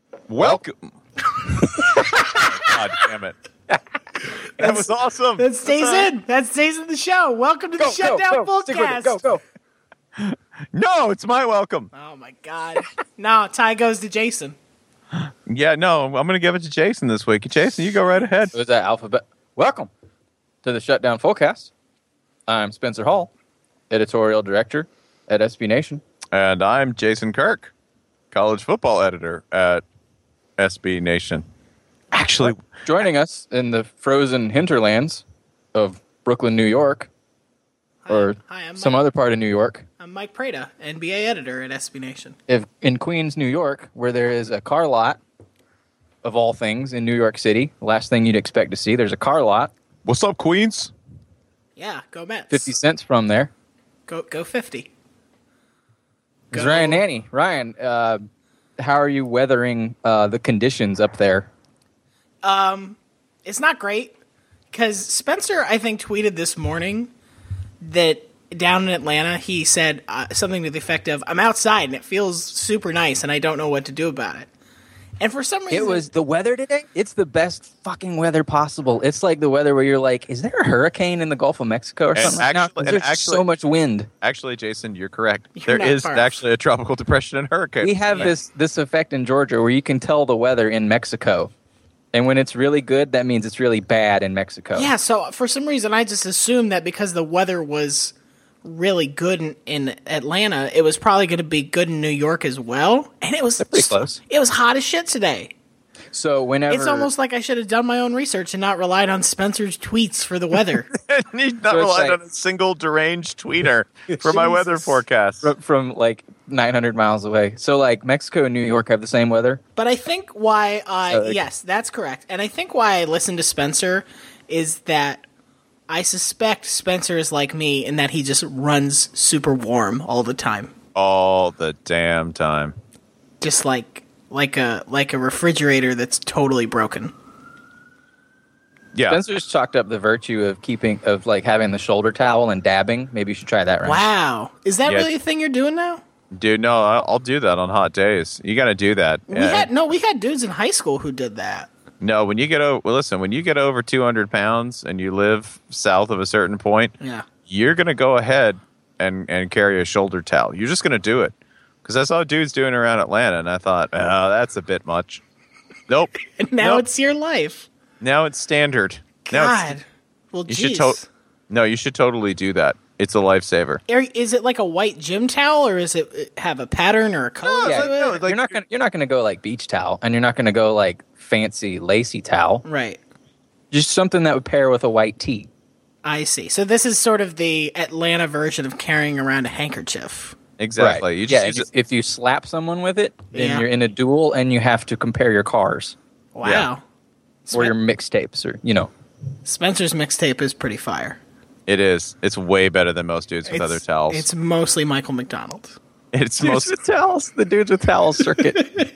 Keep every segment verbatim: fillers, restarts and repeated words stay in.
Welcome. God damn it. That was awesome. That stays in. That stays in the show. Welcome to the Go, Shutdown go, go. Stick with it. Fullcast. Go, go. No, it's my welcome. Oh my God. No, tie goes to Jason. Yeah, no, I'm going to give it to Jason this week. Jason, you go right ahead. Was that alphabet? Welcome to the Shutdown Fullcast. I'm Spencer Hall, editorial director at S B Nation. And I'm Jason Kirk, college football editor at S B Nation. Actually, Joining us in the frozen hinterlands of Brooklyn, New York, or Hi, I'm some Mike. other part of New York. I'm Mike Prada, N B A editor at S B Nation. If in Queens, New York, where there is a car lot of all things in New York City, last thing you'd expect to see, there's a car lot what's up, Queens? Yeah, go Mets. fifty cents from there. Go go fifty. It's Go. Ryan Nanny. Ryan, uh, how are you weathering uh, the conditions up there? It's not great because Spencer, I think, tweeted this morning that down in Atlanta, he said uh, something to the effect of, I'm outside and it feels super nice and I don't know what to do about it. And for some reason... It was the weather today. It's the best fucking weather possible. It's like the weather where you're like, is there a hurricane in the Gulf of Mexico or And something right now? actually- 'Cause and There's actually- so much wind. Actually, Jason, you're correct. You're there not is far off. actually a tropical depression and hurricane. We have this this effect in Georgia where you can tell the weather in Mexico. And when it's really good, that means it's really bad in Mexico. Yeah, so for some reason, I just assumed that because the weather was really good in, in Atlanta, it was probably going to be good in New York as well. And it was pretty close. It was hot as shit today. So whenever It's almost like I should have done my own research and not relied on Spencer's tweets for the weather. He's not So it's relied like- on a single deranged tweeter for my weather Jesus. forecast. from, from like nine hundred miles away. So like Mexico and New York have the same weather. But I think why I So, like- yes, that's correct. And I think why I listen to Spencer is that I suspect Spencer is like me in that he just runs super warm all the time. All the damn time. Just like like a like a refrigerator that's totally broken. Yeah. Spencer's chalked up the virtue of keeping of like having the shoulder towel and dabbing. Maybe you should try that, right? Wow. Is that Yeah. really a thing you're doing now? Dude, no, I'll, I'll do that on hot days. You got to do that. We Yeah. had no, we had dudes in high school who did that. No, when you get over, well, listen, when you get over two hundred pounds and you live south of a certain point, Yeah. you're going to go ahead and, and carry a shoulder towel. You're just going to do it. Because I saw dudes doing it around Atlanta, and I thought, oh, that's a bit much. Nope. And now Nope. it's your life. Now it's standard. Now God. it's, Well, you geez. should to- No, you should totally do that. It's a lifesaver. Are- Is it like a white gym towel, or is it have a pattern or a color? Yeah, to it? no, like- you're not gonna you're not gonna go like beach towel, and you're not gonna go like fancy lacy towel. Right. Just something that would pair with a white tee. I see. So this is sort of the Atlanta version of carrying around a handkerchief. Exactly. Right. You just yeah, use if, it. if you slap someone with it, then Yeah. you're in a duel, and you have to compare your cars Wow. Yeah. or Spen- your mixtapes, or you know. Spencer's mixtape is pretty fire. It is. It's way better than most dudes with It's- other towels. It's mostly Michael McDonald. It's most. with towels, the dudes with towels circuit.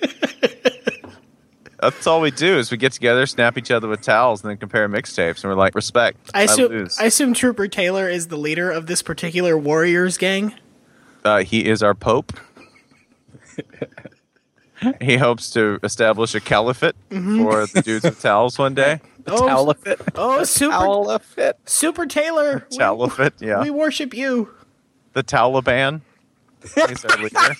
That's all we do is we get together, snap each other with towels, and then compare mixtapes, and we're like, respect. I assume, lose. I assume Trooper Taylor is the leader of this particular Warriors gang. Uh, he is our pope. He hopes to establish a caliphate for the dudes with towels one day. Oh, Towel fit. oh, Super Towel fit. Super Taylor. we- Caliphate, yeah. We worship you. The Taliban. He's our leader.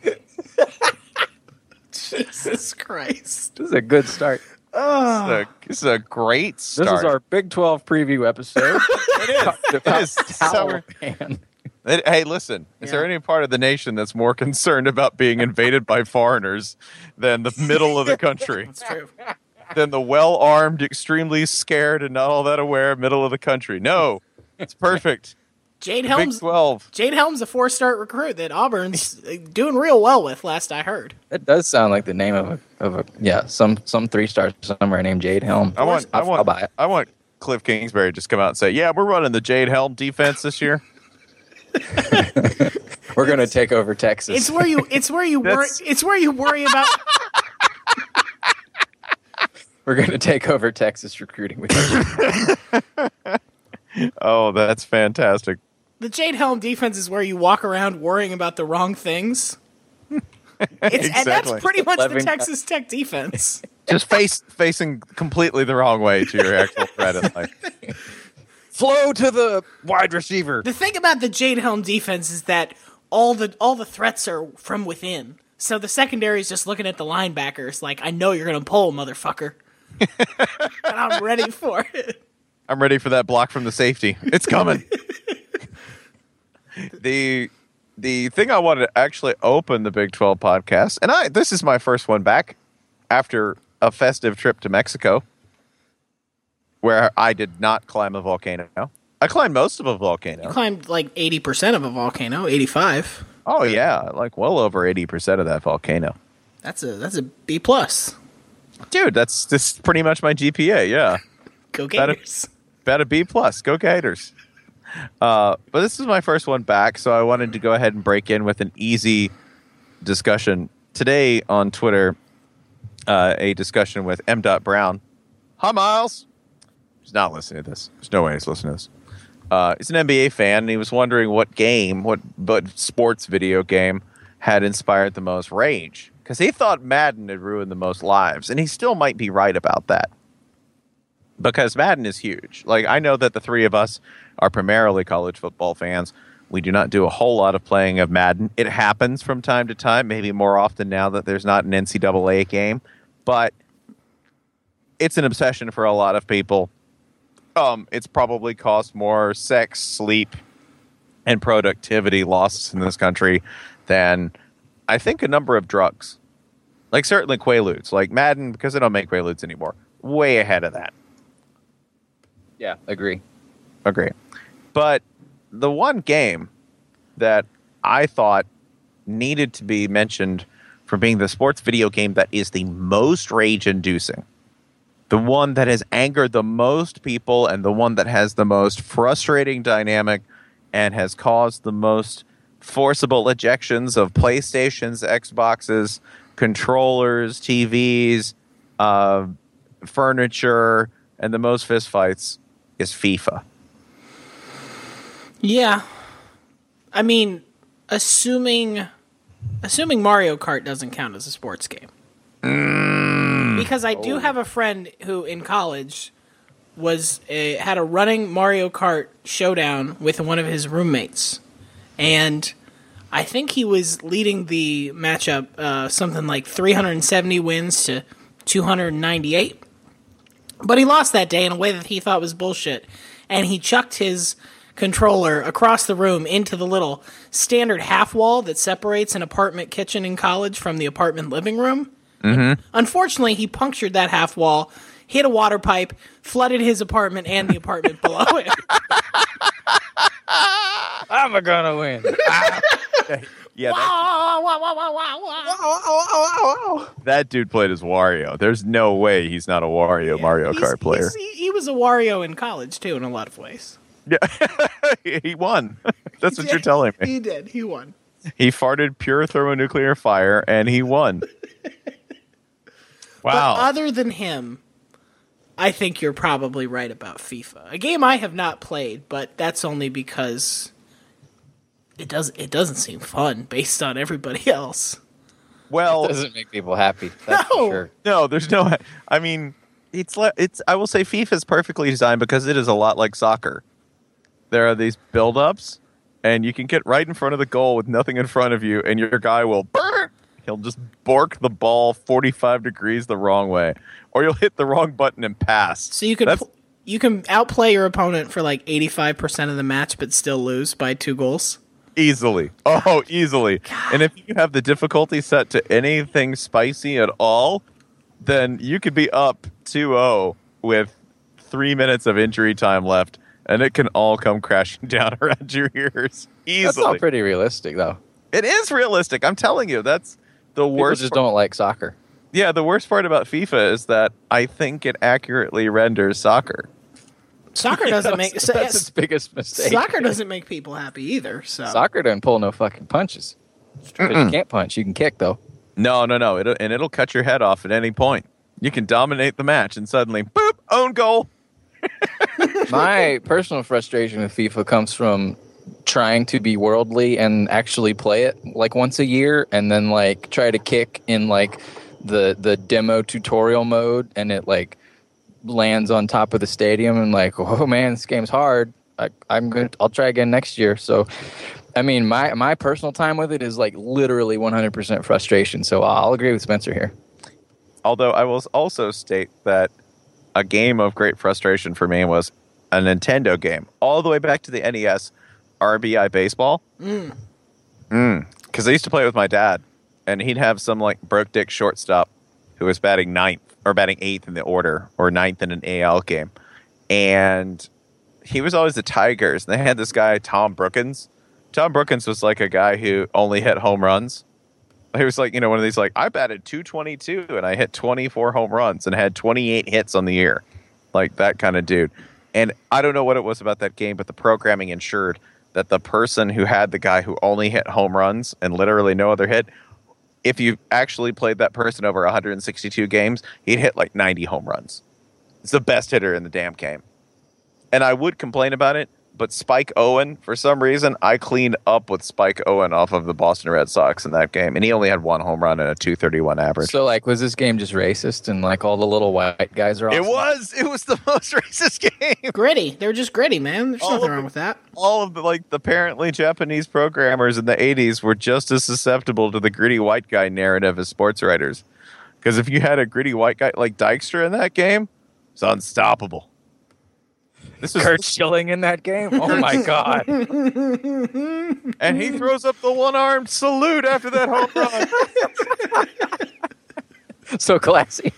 Jesus Christ. This is a good start. This is a, this is a great start. This is our Big twelve preview episode. It is. It is. So- Taliban. It- hey, listen. Is Yeah. there any part of the nation that's more concerned about being invaded by foreigners than the middle of the country? That's true. Than the well-armed, extremely scared, and not all that aware middle of the country? No. It's perfect. Jade Big Helms. twelve. Jade Helms, a four-star recruit that Auburn's uh, doing real well with. Last I heard. That does sound like the name of a of a yeah some some three stars somewhere named Jade Helm. I want, I I'll, want, I'll buy it. I want Cliff Kingsbury to just come out and say, "Yeah, we're running the Jade Helm defense this year." We're gonna take over Texas. It's where you. It's where you worry. That's- It's where you worry about. We're gonna take over Texas recruiting with you. Oh, that's fantastic. The Jade Helm defense is where you walk around worrying about the wrong things. It's, And that's Exactly. pretty much the eleven Texas Tech defense. Just face facing completely the wrong way to your actual threat in life. Flow to the wide receiver. The thing about the Jade Helm defense is that all the all the threats are from within. So the secondary is just looking at the linebackers like, I know you're going to pull, motherfucker. And I'm ready for it. I'm ready for that block from the safety. It's coming. the the thing I wanted to actually open the Big twelve podcast, and I this is my first one back after a festive trip to Mexico, where I did not climb a volcano. I climbed most of a volcano. Climbed like eighty percent of a volcano, eighty-five. Oh yeah, like well over eighty percent of that volcano. That's a that's a B plus. Dude, that's just pretty much my G P A. Yeah, Go About a- Gators. about a B plus. Go Gators. Uh, but this is my first one back, so I wanted to go ahead and break in with an easy discussion today on Twitter. Uh, a discussion with M. Brown. Hi, Miles. He's not listening to this. There's no way he's listening to this. Uh, he's an N B A fan, and he was wondering what game, what but sports video game, had inspired the most rage. Because he thought Madden had ruined the most lives, and he still might be right about that. Because Madden is huge. Like, I know that the three of us are primarily college football fans. We do not do a whole lot of playing of Madden. It happens from time to time, maybe more often now that there's not an N C double A game. But it's an obsession for a lot of people. Um, it's probably caused more sex, sleep, and productivity losses in this country than, I think, a number of drugs. Like, certainly Quaaludes. Like, Madden, because they don't make Quaaludes anymore. Way ahead of that. Yeah, agree. Agree. But the one game that I thought needed to be mentioned for being the sports video game that is the most rage-inducing, the one that has angered the most people, and the one that has the most frustrating dynamic and has caused the most forcible ejections of PlayStations, Xboxes, controllers, T Vs, uh, furniture, and the most fistfights is FIFA. Yeah. I mean, assuming assuming Mario Kart doesn't count as a sports game. Mm. Because I do Oh. have a friend who in college was a, had a running Mario Kart showdown with one of his roommates. And I think he was leading the matchup uh, something like three hundred seventy wins to two hundred ninety-eight. But he lost that day in a way that he thought was bullshit. And he chucked his controller across the room into the little standard half wall that separates an apartment kitchen in college from the apartment living room. Mm-hmm. Unfortunately, he punctured that half wall, hit a water pipe, flooded his apartment and the apartment below it. I'm gonna win. Yeah, that, Wow, wow, wow, wow, wow, wow. that dude played as Wario. There's no way he's not a Wario Mario He's- Kart player. he's- He, he was a Wario in college, too, in a lot of ways. Yeah, he won. That's what you're telling me. He did. He won. He farted pure thermonuclear fire, and he won. Wow. But other than him, I think you're probably right about FIFA. A game I have not played, but that's only because it does it doesn't seem fun based on everybody else. well, It doesn't make people happy. That's No. for sure. no, there's no. I mean, it's le- it's. I will say FIFA is perfectly designed because it is a lot like soccer. There are these build-ups, and you can get right in front of the goal with nothing in front of you, and your guy will. He'll just bork the ball forty-five degrees the wrong way, or you'll hit the wrong button and pass. So you can That's- pl- you can outplay your opponent for like eighty-five percent of the match, but still lose by two goals. Easily. Oh, easily. And if you have the difficulty set to anything spicy at all, then you could be up two oh with three minutes of injury time left, and it can all come crashing down around your ears. That's Easily. not pretty realistic, though. It is realistic. I'm telling you. That's the People worst. just part- don't like soccer. Yeah, the worst part about FIFA is that I think it accurately renders soccer. Soccer doesn't make That's so, its yes, biggest mistake. soccer doesn't make people happy either. So Soccer doesn't pull no fucking punches. 'Cause you can't punch. You can kick, though. No, no, no. It'll, and it'll cut your head off at any point. You can dominate the match, and suddenly, boop, own goal. My personal frustration with FIFA comes from trying to be worldly and actually play it like once a year, and then like try to kick in like the the demo tutorial mode, and it like lands on top of the stadium, and like, oh man, this game's hard. I, I'm gonna I'll try again next year. So, I mean, my my personal time with it is like literally one hundred percent frustration. So I'll agree with Spencer here. Although I will also state that a game of great frustration for me was a Nintendo game, all the way back to the N E S, R B I Baseball. Mm. Mm. Because I used to play it with my dad, and he'd have some like broke dick shortstop who was batting ninth or batting eighth in the order, or ninth in an A L game, and he was always the Tigers. And they had this guy Tom Brookins. Tom Brookins was like a guy who only hit home runs. He was like, you know, one of these like, I batted two twenty-two and I hit twenty-four home runs and had twenty-eight hits on the year, like that kind of dude. And I don't know what it was about that game, but the programming ensured that the person who had the guy who only hit home runs and literally no other hit, if you actually played that person over one hundred sixty-two games, he'd hit like ninety home runs. It's the best hitter in the damn game. And I would complain about it, but Spike Owen, for some reason, I cleaned up with Spike Owen off of the Boston Red Sox in that game, and he only had one home run and a two thirty-one average. So, like, was this game just racist, and like all the little white guys are awesome? It was. It was the most racist game. Gritty. They're just gritty, man. There's all nothing of, wrong with that. All of the like the apparently Japanese programmers in the eighties were just as susceptible to the gritty white guy narrative as sports writers. Because if you had a gritty white guy like Dykstra in that game, it's unstoppable. This is Kurt Schilling in that game. Oh my god! And he throws up the one-armed salute after that home run. So classy.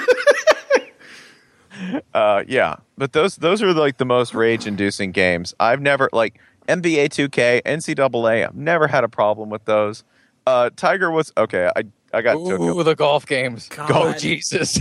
uh, yeah, but those those are like the most rage-inducing games. I've never like N B A two K, N C double A. I've never had a problem with those. Uh, Tiger was okay. I I got Ooh, to the golf games. God. Oh Jesus!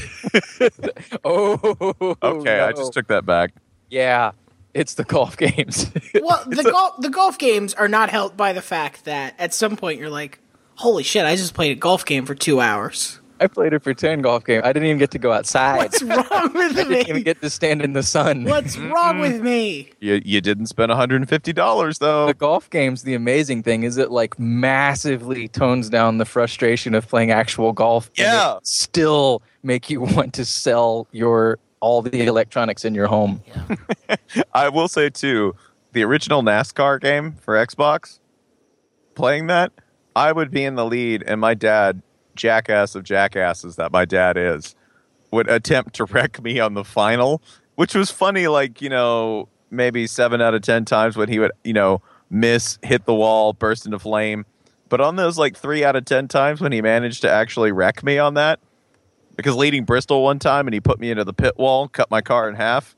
oh, okay. no. I just took that back. Yeah, it's the golf games. Well, the golf the golf games are not helped by the fact that at some point you're like, holy shit, I just played a golf game for two hours. I played it for ten golf games. I didn't even get to go outside. What's wrong with I me? didn't even get to stand in the sun. What's wrong with me? You you didn't spend one hundred fifty dollars though. The golf games, the amazing thing is it like massively tones down the frustration of playing actual golf. Yeah. And it still make you want to sell your all the electronics in your home. Yeah. I will say too, the original NASCAR game for Xbox, playing that, I would be in the lead, and my dad, jackass of jackasses that my dad is, would attempt to wreck me on the final, which was funny, like, you know, maybe seven out of ten times when he would, you know, miss, hit the wall, burst into flame. But on those like three out of ten times when he managed to actually wreck me on that, because leading Bristol one time and he put me into the pit wall, cut my car in half.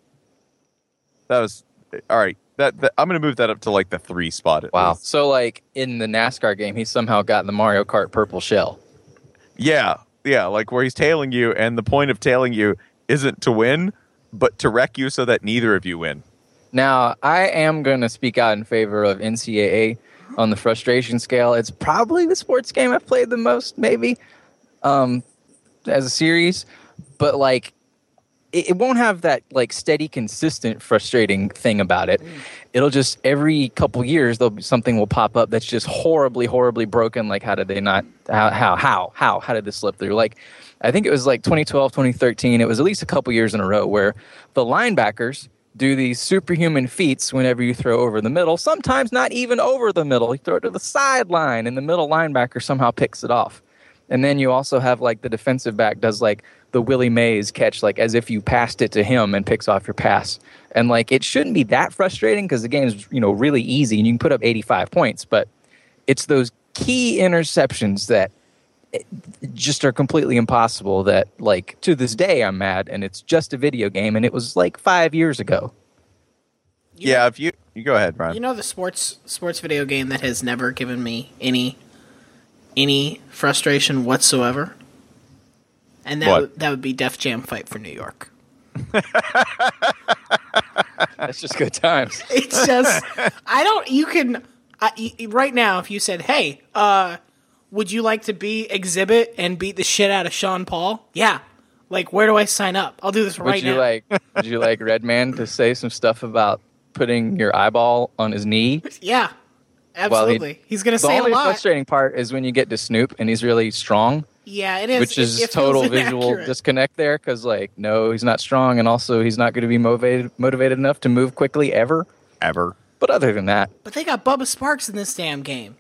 That was all right. That, that I'm going to move that up to like the three spot. At Wow. least. So like in the NASCAR game, he somehow got the Mario Kart purple shell. Yeah, yeah, like where he's tailing you, and the point of tailing you isn't to win, but to wreck you so that neither of you win. Now, I am going to speak out in favor of N C double A on the frustration scale. It's probably the sports game I've played the most, maybe, um, as a series. But, like, it, it won't have that, like, steady, consistent, frustrating thing about it. It'll just, every couple years, there'll be, something will pop up that's just horribly, horribly broken. Like, how did they not, how, how, how, how, how did this slip through? Like, I think it was, like, twenty twelve, twenty thirteen. It was at least a couple years in a row where the linebackers do these superhuman feats whenever you throw over the middle, sometimes not even over the middle. You throw it to the sideline, and the middle linebacker somehow picks it off. And then you also have, like, the defensive back does, like, the Willie Mays catch, like, as if you passed it to him and picks off your pass. And, like, it shouldn't be that frustrating because the game's, you know, really easy, and you can put up eighty-five points. But it's those key interceptions that just are completely impossible that, like, to this day I'm mad, and it's just a video game, and it was like five years ago. You yeah, know, if you you go ahead, Brian. You know the sports sports video game that has never given me any any frustration whatsoever, and that what? would, that would be Def Jam Fight for New York. That's just good times. It's just I don't. You can I, right now if you said, "Hey, uh." would you like to be Exhibit and beat the shit out of Sean Paul? Yeah. Like, where do I sign up? I'll do this right would you now. Like, would you like Redman to say some stuff about putting your eyeball on his knee? Yeah. Absolutely. Well, he, he's going to the say a only lot. frustrating part is when you get to Snoop and he's really strong, Yeah, it is. which is it, it total feels visual inaccurate. disconnect there. Because like, no, he's not strong, and also he's not going to be motivated motivated enough to move quickly ever. Ever. But other than that, But they got Bubba Sparks in this damn game.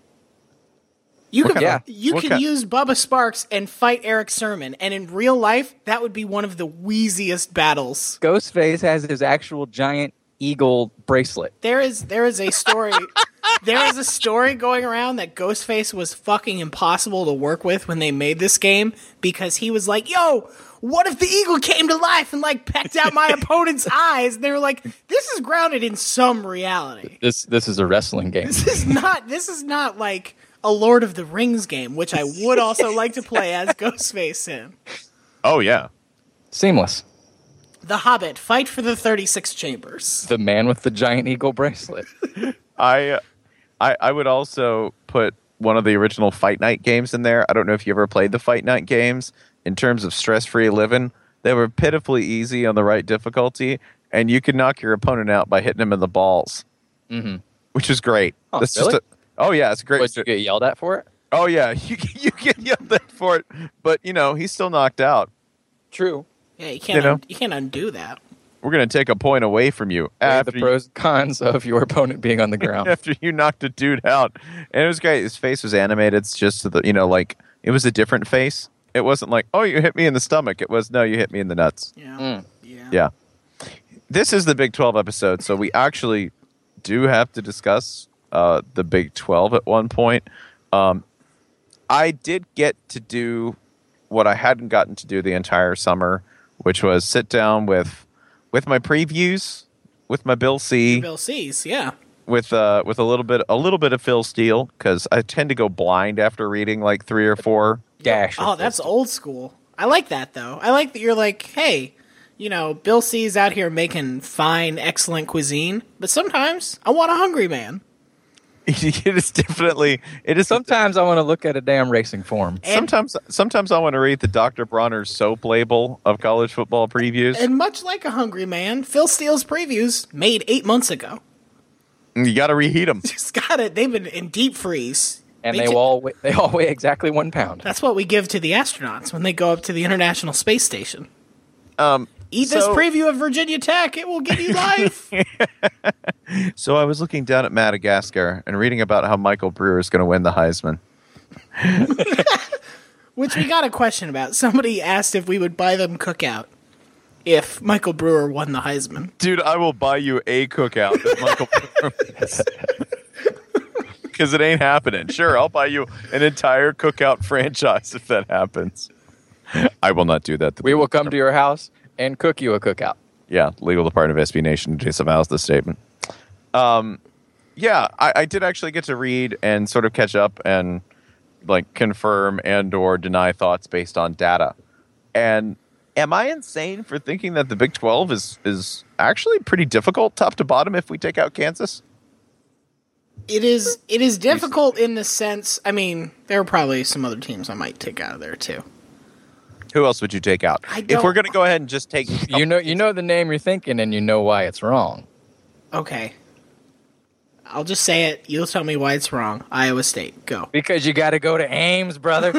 You What can kind- you what can kind- use Bubba Sparks and fight Eric Sermon, and in real life, that would be one of the wheeziest battles. Ghostface has his actual giant eagle bracelet. There is there is a story there is a story going around that Ghostface was fucking impossible to work with when they made this game because he was like, "Yo, what if the eagle came to life and like pecked out my opponent's eyes?" And they were like, "This is grounded in some reality. This this is a wrestling game. This is not this is not like a Lord of the Rings game, which I would also like to play as Ghostface in. Oh, yeah. Seamless. The Hobbit, fight for the thirty-six chambers." The man with the giant eagle bracelet. I, I I would also put one of the original Fight Night games in there. I don't know if you ever played the Fight Night games. In terms of stress-free living, they were pitifully easy on the right difficulty, and you could knock your opponent out by hitting him in the balls, Mm-hmm. which is great. Oh, That's really? just a, oh yeah, it's a great. Would you get yelled at for it? Oh yeah, you you get yelled at for it, but you know he's still knocked out. True. Yeah, you can't You know? un- you can't undo that. We're gonna take a point away from you Weigh after the you, pros and cons of your opponent being on the ground. after you knocked a dude out, and it was great. His face was animated. It's just the you know like it was a different face. It wasn't like, oh, you hit me in the stomach. It was, no, you hit me in the nuts. Yeah. Mm. Yeah. Yeah. This is the Big twelve episode, so we actually do have to discuss uh, the Big twelve at one point. Um, I did get to do what I hadn't gotten to do the entire summer, which was sit down with with my previews, with my Bill C, Bill C's, yeah. with uh, with a little bit a little bit of Phil Steele, because I tend to go blind after reading like three or four. Dash. Oh, that's old school. I like that though. I like that you're like, hey, you know, Bill C's out here making fine, excellent cuisine, but sometimes I want a hungry man. It is definitely it is Sometimes I want to look at a damn racing form. And- Sometimes, sometimes I want to read the Doctor Bronner's soap label of college football previews. And much like a hungry man, Phil Steele's previews made eight months ago. you got to reheat them. Just got it. They've been in deep freeze. And They they ju- all weigh, they all weigh exactly one pound. That's what we give to the astronauts when they go up to the International Space Station. Um, Eat this so, preview of Virginia Tech. It will give you life. so I was looking down at Madagascar and reading about how Michael Brewer is going to win the Heisman. Which we got a question about. Somebody asked if we would buy them cookout if Michael Brewer won the Heisman. Dude, I will buy you a cookout if Michael Brewer wins. Because it ain't happening. Sure, I'll buy you an entire cookout franchise if that happens. I will not do that. We will come to your house and cook you a cookout. Yeah, legal department of S B Nation disavows this statement. Um, yeah, I, I did actually get to read and sort of catch up and like confirm and or deny thoughts based on data. And am I insane for thinking that the Big twelve is is actually pretty difficult top to bottom if we take out Kansas? It is it is difficult in the sense, I mean, there are probably some other teams I might take out of there too. Who else would you take out? I If don't- we're going to go ahead and just take You know you know the name you're thinking, and you know why it's wrong. Okay. I'll just say it. You'll tell me why it's wrong. Iowa State. Go. Because you got to go to Ames, brother.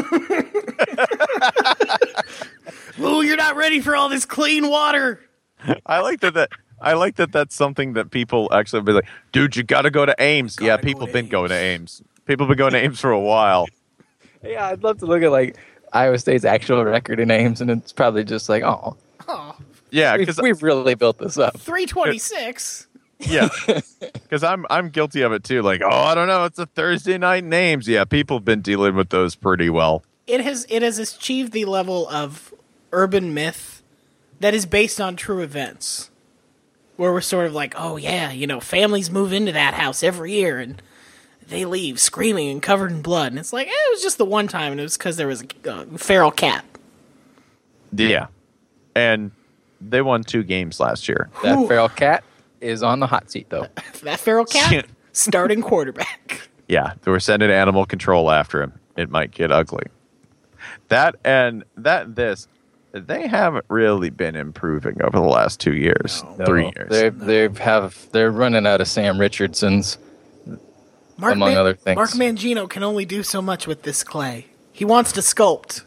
Ooh, you're not ready for all this clean water. I like that that I like that that's something that people actually be like, dude, you got to go to Ames. Gotta Yeah, go people to been Ames. going to Ames. People been going to Ames for a while. Yeah, I'd love to look at like Iowa State's actual record in Ames, and it's probably just like, oh, Oh, Yeah, we've, because we've really built this up. three twenty-six. yeah, because I'm I'm guilty of it too. Like, oh, I don't know, it's a Thursday night in Ames. Yeah, people have been dealing with those pretty well. It has it has achieved the level of urban myth that is based on true events. Where we're sort of like, oh yeah, you know, families move into that house every year and they leave screaming and covered in blood. And it's like, eh, it was just the one time, and it was because there was a uh, feral cat. Yeah, and they won two games last year. That Ooh. feral cat is on the hot seat, though. That feral cat, starting quarterback. Yeah, they were sending animal control after him. It might get ugly. That and that and this, they haven't really been improving over the last two years, No. three No, years. They they have they're running out of Sam Richardsons. Mark among Man- other things. Mark Mangino can only do so much with this clay. He wants to sculpt.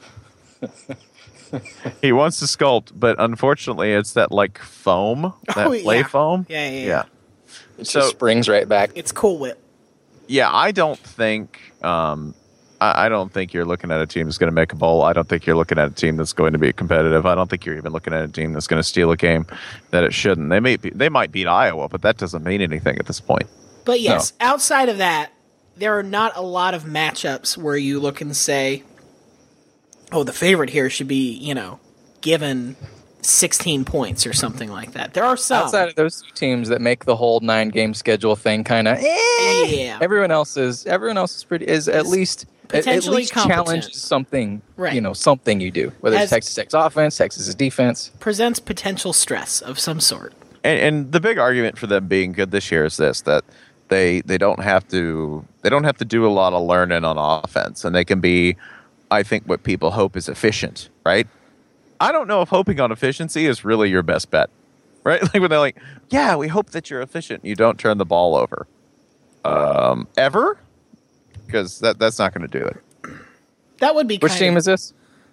He wants to sculpt, but unfortunately, it's that like foam, that Oh, play yeah. foam. Yeah, yeah, yeah. It So- just springs right back. It's Cool Whip. Yeah, I don't think. Um, I, I don't think you're looking at a team that's going to make a bowl. I don't think you're looking at a team that's going to be competitive. I don't think you're even looking at a team that's going to steal a game that it shouldn't. They may be, they might beat Iowa, but that doesn't mean anything at this point. But yes, outside of that, there are not a lot of matchups where you look and say, oh, the favorite here should be, you know, given sixteen points or something like that. There are some. Outside of those two teams that make the whole nine game schedule thing kind of eh, Yeah. everyone else is everyone else is pretty is at Is least at- at potentially least competent. challenges something Right. you know something you do, whether Has- it's Texas Tech's offense, Texas's defense. presents potential stress of some sort. And, and the big argument for them being good this year is this: that they they don't have to they don't have to do a lot of learning on offense, and they can be, I think, what people hope is efficient, right? I don't know if hoping on efficiency is really your best bet, right? Like when they're like, "Yeah, we hope that you're efficient. You don't turn the ball over, um, ever," because that that's not going to do it. That would be Which kind team of, is this?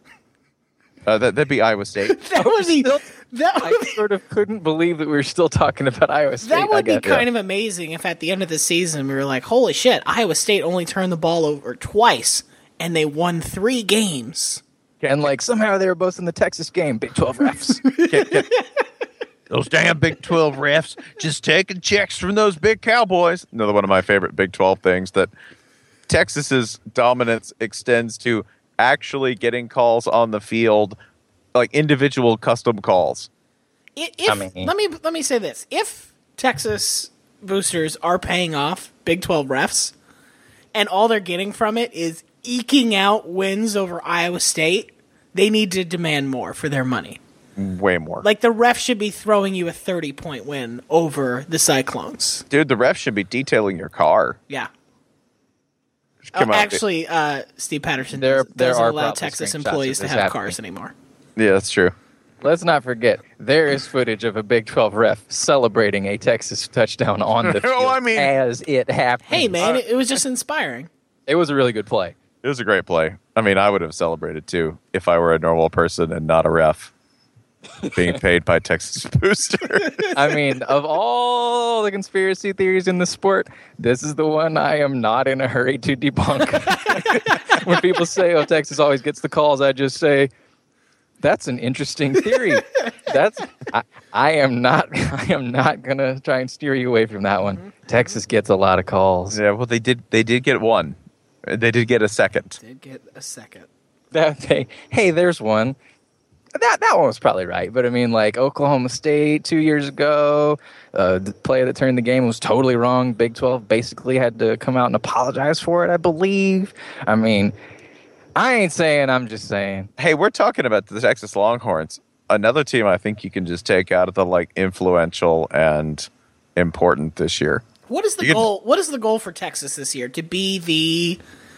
Uh, that, that'd be Iowa State. that would be Still- that I would be, sort of couldn't believe that we were still talking about Iowa State. that I would be guess. kind of amazing if at the end of the season we were like, holy shit, Iowa State only turned the ball over twice and they won three games. And like somehow they were both in the Texas game, Big twelve refs. Those damn Big twelve refs just taking checks from those big Cowboys. Another one of my favorite Big twelve things, that Texas's dominance extends to actually getting calls on the field, like individual custom calls. I- If, I mean- let me let me say this: if Texas boosters are paying off Big twelve refs, and all they're getting from it is eking out wins over Iowa State, they need to demand more for their money. Way more. Like the ref should be throwing you a thirty point win over the Cyclones. Dude, the ref should be detailing your car. Yeah. Come Uh, on, actually, uh, Steve Patterson There- does, there doesn't are allow probably Texas screenshots employees of to this have happening. cars anymore. dude. Yeah, that's true. Let's not forget, there is footage of a Big twelve ref celebrating a Texas touchdown on the field Oh, I mean- as it happened. Hey, man, it, it was just inspiring. It was a really good play. It was a great play. I mean, I would have celebrated too if I were a normal person and not a ref being paid by Texas Booster. I mean, of all the conspiracy theories in the sport, this is the one I am not in a hurry to debunk. When people say, "Oh, Texas always gets the calls," I just say, "That's an interesting theory." That's I, I am not. I am not gonna try and steer you away from that one. Texas gets a lot of calls. Yeah, well, they did. They did get one. They did get a second. Did get a second. That they, hey, there's one. That that one was probably right, but I mean, like Oklahoma State two years ago, uh, the play that turned the game was totally wrong. Big twelve basically had to come out and apologize for it, I believe. I mean, I ain't saying, I'm just saying. Hey, we're talking about the Texas Longhorns. Another team I think you can just take out of the like influential and important this year. What is the You could- goal? What is the goal for Texas this year? To be the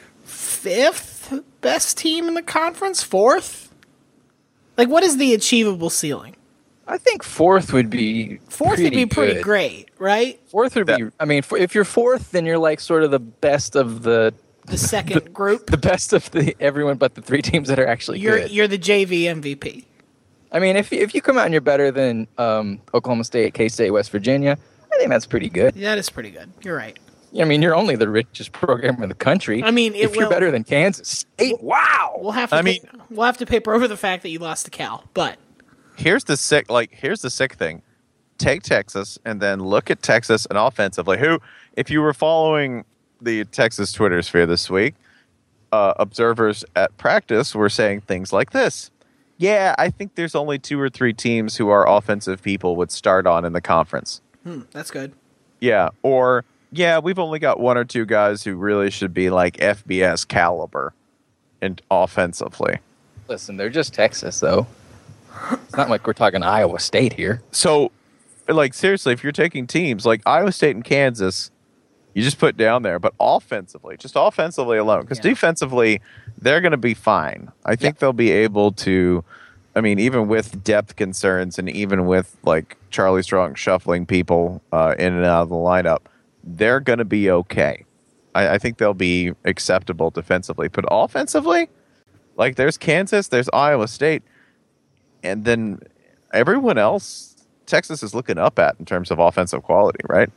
fifth best team in the conference? Fourth? Like, what is the achievable ceiling? I think fourth would be Fourth would be pretty good. great, right? Fourth would be. That- I mean, f- if you're fourth, then you're like sort of the best of the The second group. the best of the everyone but the three teams that are actually You're good. you're the J V M V P. I mean, if if you come out and you're better than um, Oklahoma State, K-State, West Virginia, I think that's pretty good. That is pretty good. You're right. I mean, you're only the richest program in the country. I mean, it if you're will- better than Kansas State, wow. We'll have to. I pa- mean- we'll have to paper over the fact that you lost to Cal, but Here's the sick. Like, here's the sick thing. Take Texas and then look at Texas and offensively. Who, if you were following the Texas Twitter sphere this week, uh, observers at practice were saying things like this. Yeah, I think there's only two or three teams who our offensive people would start on in the conference. hmm, that's good. Yeah, or yeah, we've only got one or two guys who really should be like F B S caliber and offensively. Listen, they're just Texas, though. It's not like we're talking Iowa State here. So, like, seriously, if you're taking teams like Iowa State and Kansas, you just put down there. But offensively, just offensively alone, because Yeah. defensively, they're going to be fine. I think they'll be able to, I mean, even with depth concerns and even with, like, Charlie Strong shuffling people uh, in and out of the lineup, they're going to be okay. I, I think they'll be acceptable defensively. But offensively, like there's Kansas, there's Iowa State, and then everyone else Texas is looking up at in terms of offensive quality, right?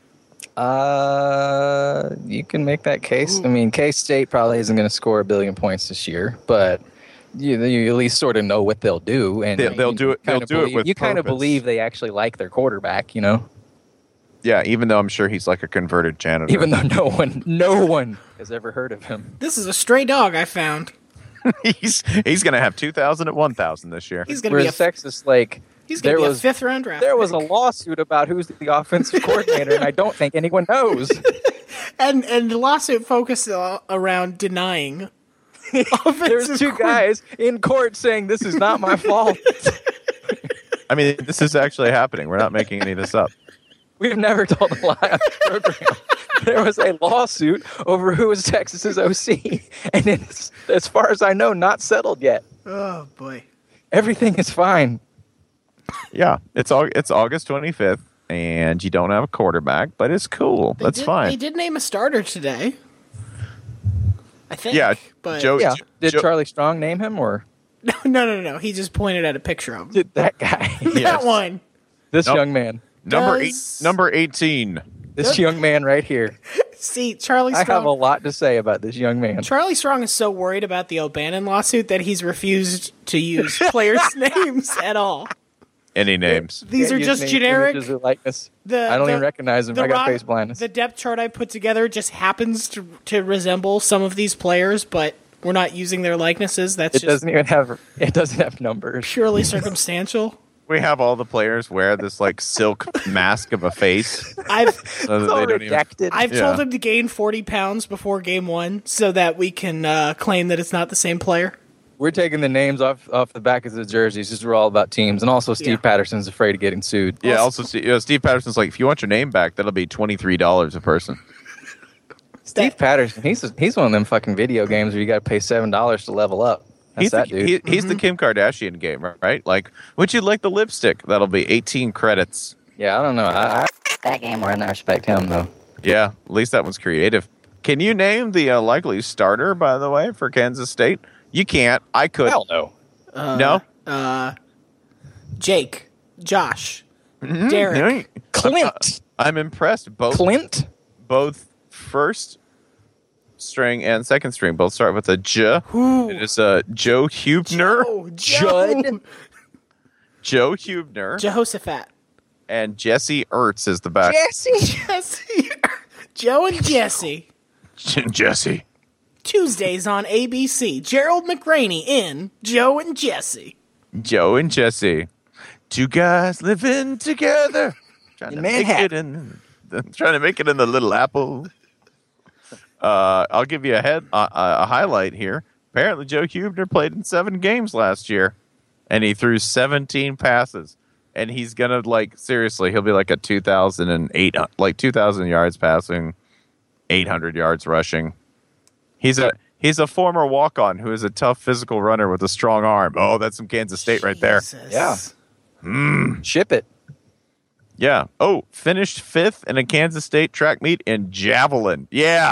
Uh, you can make that case. I mean, K-State probably isn't going to score a billion points this year, but you, you at least sort of know what they'll do, and They'll, they'll you do it. They'll kinda do believe, it with you kind of purpose. believe they actually like their quarterback, you know, Yeah, even though I'm sure he's like a converted janitor. even though no one, no one has ever heard of him. This is a stray dog I found. he's he's going to have two thousand at one thousand this year. He's gonna be a Whereas Texas, like, he's gonna there be was a fifth round draft. there was a pick. lawsuit about who's the offensive coordinator, and I don't think anyone knows. and and the lawsuit focused uh, around denying. There's offensive two coord- guys in court saying this is not my fault. I mean, this is actually happening. We're not making any of this up. We've never told a lie on the program. There was a lawsuit over who was Texas's O C, and it's, as far as I know, not settled yet. Oh boy. Everything is fine. Yeah, it's all it's August twenty-fifth, and you don't have a quarterback, but it's cool. They That's did, fine. They did name a starter today. I think. Yeah, but Joe- Yeah. Did Joe- Charlie Strong name him, or no, no, no, no. He just pointed at a picture of him. did that guy? That Yes. one. This Nope. young man. number eight, Does- number eighteen. This young man right here. See, Charlie I have Strong. a lot to say about this young man. Charlie Strong is so worried about the O'Bannon lawsuit that he's refused to use players' names at all. Any names? These Can't are use just names, generic. images, or likeness. The, I don't the- even recognize him. the I got rock- face blindness. The depth chart I put together just happens to to resemble some of these players, but we're not using their likenesses. That's It just doesn't even have. It doesn't have numbers. purely circumstantial. We have all the players wear this like silk mask of a face, I've so that It's all they don't even. redacted. I've Yeah. told him to gain forty pounds before game one so that we can uh, claim that it's not the same player. We're taking the names off off the back of the jerseys. Just we're all about teams, and also Steve Yeah. Patterson's afraid of getting sued. Yeah. Also, Steve, you know, Steve Patterson's like, if you want your name back, that'll be twenty three dollars a person. Steve Patterson, he's he's one of them fucking video games where you got to pay seven dollars to level up. That's He's, the, that dude. he- he's the Kim Kardashian game, right? Like, would you like the lipstick? That'll be eighteen credits. yeah, I don't know. I, I that game where I respect him though. Yeah, at least that one's creative. Can you name the uh, likely starter, by the way, for Kansas State? You can't. I could. Hell no. no. Uh, Jake, Josh, Mm-hmm. Derek. No, Clint. I'm impressed. Both Clint. both first string and second string both start with a J. Who? It is uh, Joe Hubner, Oh, Judd. Joe Hubner, Jehoshaphat. and Jesse Ertz is the back. Jesse. Jesse. Joe and Jesse. Jesse. Tuesdays on A B C. Gerald McRaney in Joe and Jesse. Joe and Jesse. Two guys living together. Trying In to make it in trying to make it in the Little Apple. Uh, I'll give you a head uh, a highlight here. Apparently, Joe Hubner played in seven games last year, and he threw seventeen passes. And he's gonna like seriously, he'll be like a two thousand and eight, like two thousand yards passing, eight hundred yards rushing. He's a he's a former walk on who is a tough physical runner with a strong arm. Oh, that's some Kansas State right there. Jesus. Yeah. Ship it. Yeah. Oh, finished fifth in a Kansas State track meet in javelin. Yeah.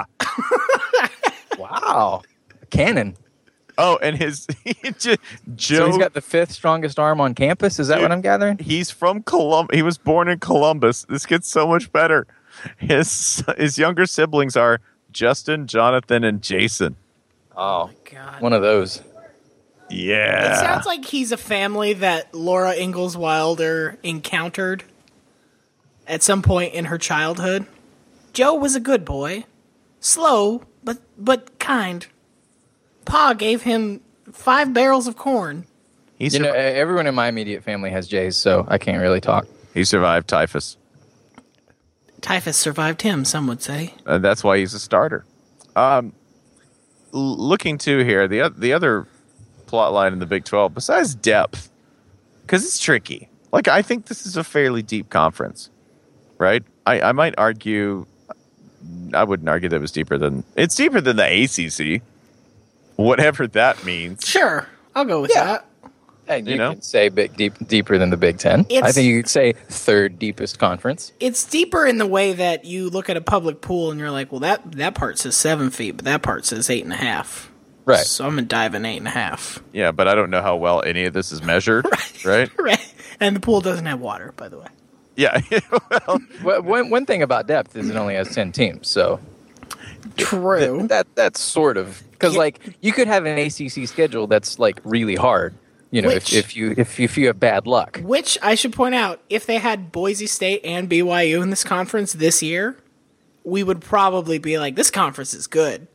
Wow. Cannon. Oh, and his Joe. So he's got the fifth strongest arm on campus. Is that Dude. what I'm gathering? He's from Colum. He was born in Columbus. This gets so much better. His his younger siblings are Justin, Jonathan, and Jason. Oh, God. one of those. Yeah. It sounds like he's a family that Laura Ingalls Wilder encountered at some point in her childhood. Joe was a good boy. Slow, but but kind. Pa gave him five barrels of corn. he, You know, survi- everyone in my immediate family has J's, so I can't really talk. he survived typhus. Typhus survived him, some would say. Uh, that's why he's a starter. Um, l- looking to here, the, oth- the other plot line in the Big twelve, besides depth, because it's tricky. Like, I think this is a fairly deep conference, right? I, I might argue, I wouldn't argue that it was deeper than, it's deeper than the A C C, whatever that means. Sure, I'll go with Yeah. that. And you, You know? could say big, deep, deeper than the Big Ten. I It's- think you could say third deepest conference. It's deeper in the way that you look at a public pool and you're like, well, that, that part says seven feet, but that part says eight and a half. Right. So I'm going to dive in eight and a half. Yeah, but I don't know how well any of this is measured, right? Right. And the pool doesn't have water, by the way. Yeah. well, Well, one, one thing about depth is it only has ten teams, so True. that that's sort of because Yeah. like you could have an A C C schedule that's like really hard, you know, Which- if, if you if if you have bad luck. Which I should point out, if they had Boise State and B Y U in this conference this year, we would probably be like, this conference is good.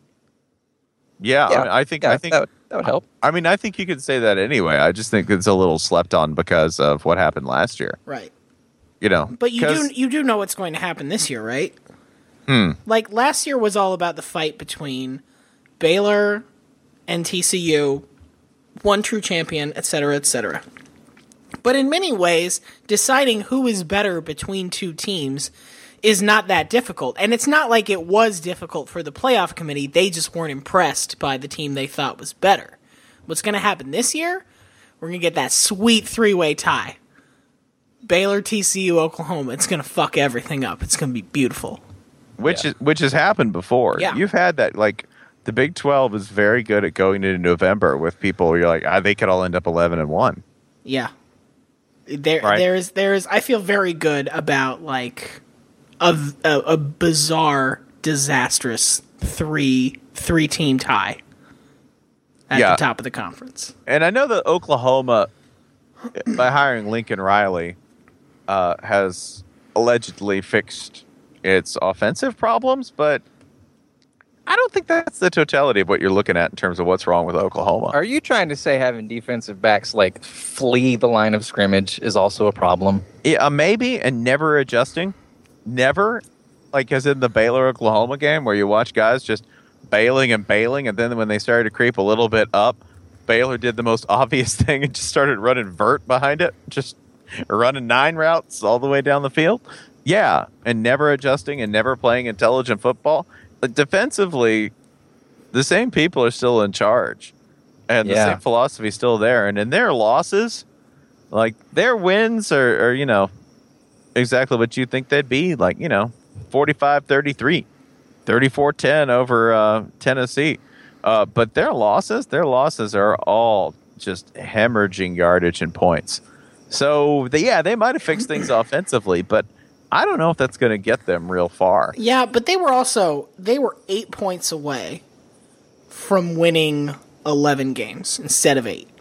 yeah, I, mean, I think yeah, I think that would, that would help. I mean I think you could say that anyway. I just think it's a little slept on because of what happened last year. Right. You know, But you 'cause- do you do know what's going to happen this year, right? Hmm. Like last year was all about the fight between Baylor and T C U, one true champion, et cetera, et cetera. But in many ways, deciding who is better between two teams is not that difficult. And it's not like it was difficult for the playoff committee. They just weren't impressed by the team they thought was better. What's going to happen this year? We're going to get that sweet three-way tie. Baylor, T C U, Oklahoma. It's going to fuck everything up. It's going to be beautiful. which Yeah. is which has happened before. Yeah. You've had that. Like the Big twelve is very good at going into November with people. Where you're like, ah, they could all end up eleven and one. Yeah. There, Right. there's, there's. I feel very good about like a, a, a bizarre, disastrous three three team tie at Yeah. the top of the conference. And I know that Oklahoma, by hiring Lincoln Riley, uh, has allegedly fixed its offensive problems, but I don't think that's the totality of what you're looking at in terms of what's wrong with Oklahoma. Are you trying to say having defensive backs like flee the line of scrimmage is also a problem? Yeah, uh, maybe, and never adjusting. Never, like as in the Baylor Oklahoma game where you watch guys just bailing and bailing, and then when they started to creep a little bit up, Baylor did the most obvious thing and just started running vert behind it, just running nine routes all the way down the field. Yeah, and never adjusting and never playing intelligent football. But defensively, the same people are still in charge, and the Yeah. same philosophy is still there. And in their losses, like their wins are, are, you know, exactly what you think they'd be. Like, you know, forty-five thirty-three, thirty-four ten over uh, Tennessee. Uh, but their losses, their losses are all just hemorrhaging yardage and points. So, they, yeah, they might have fixed things offensively, but I don't know if that's going to get them real far. Yeah, but they were also they were eight points away from winning eleven games instead of eight.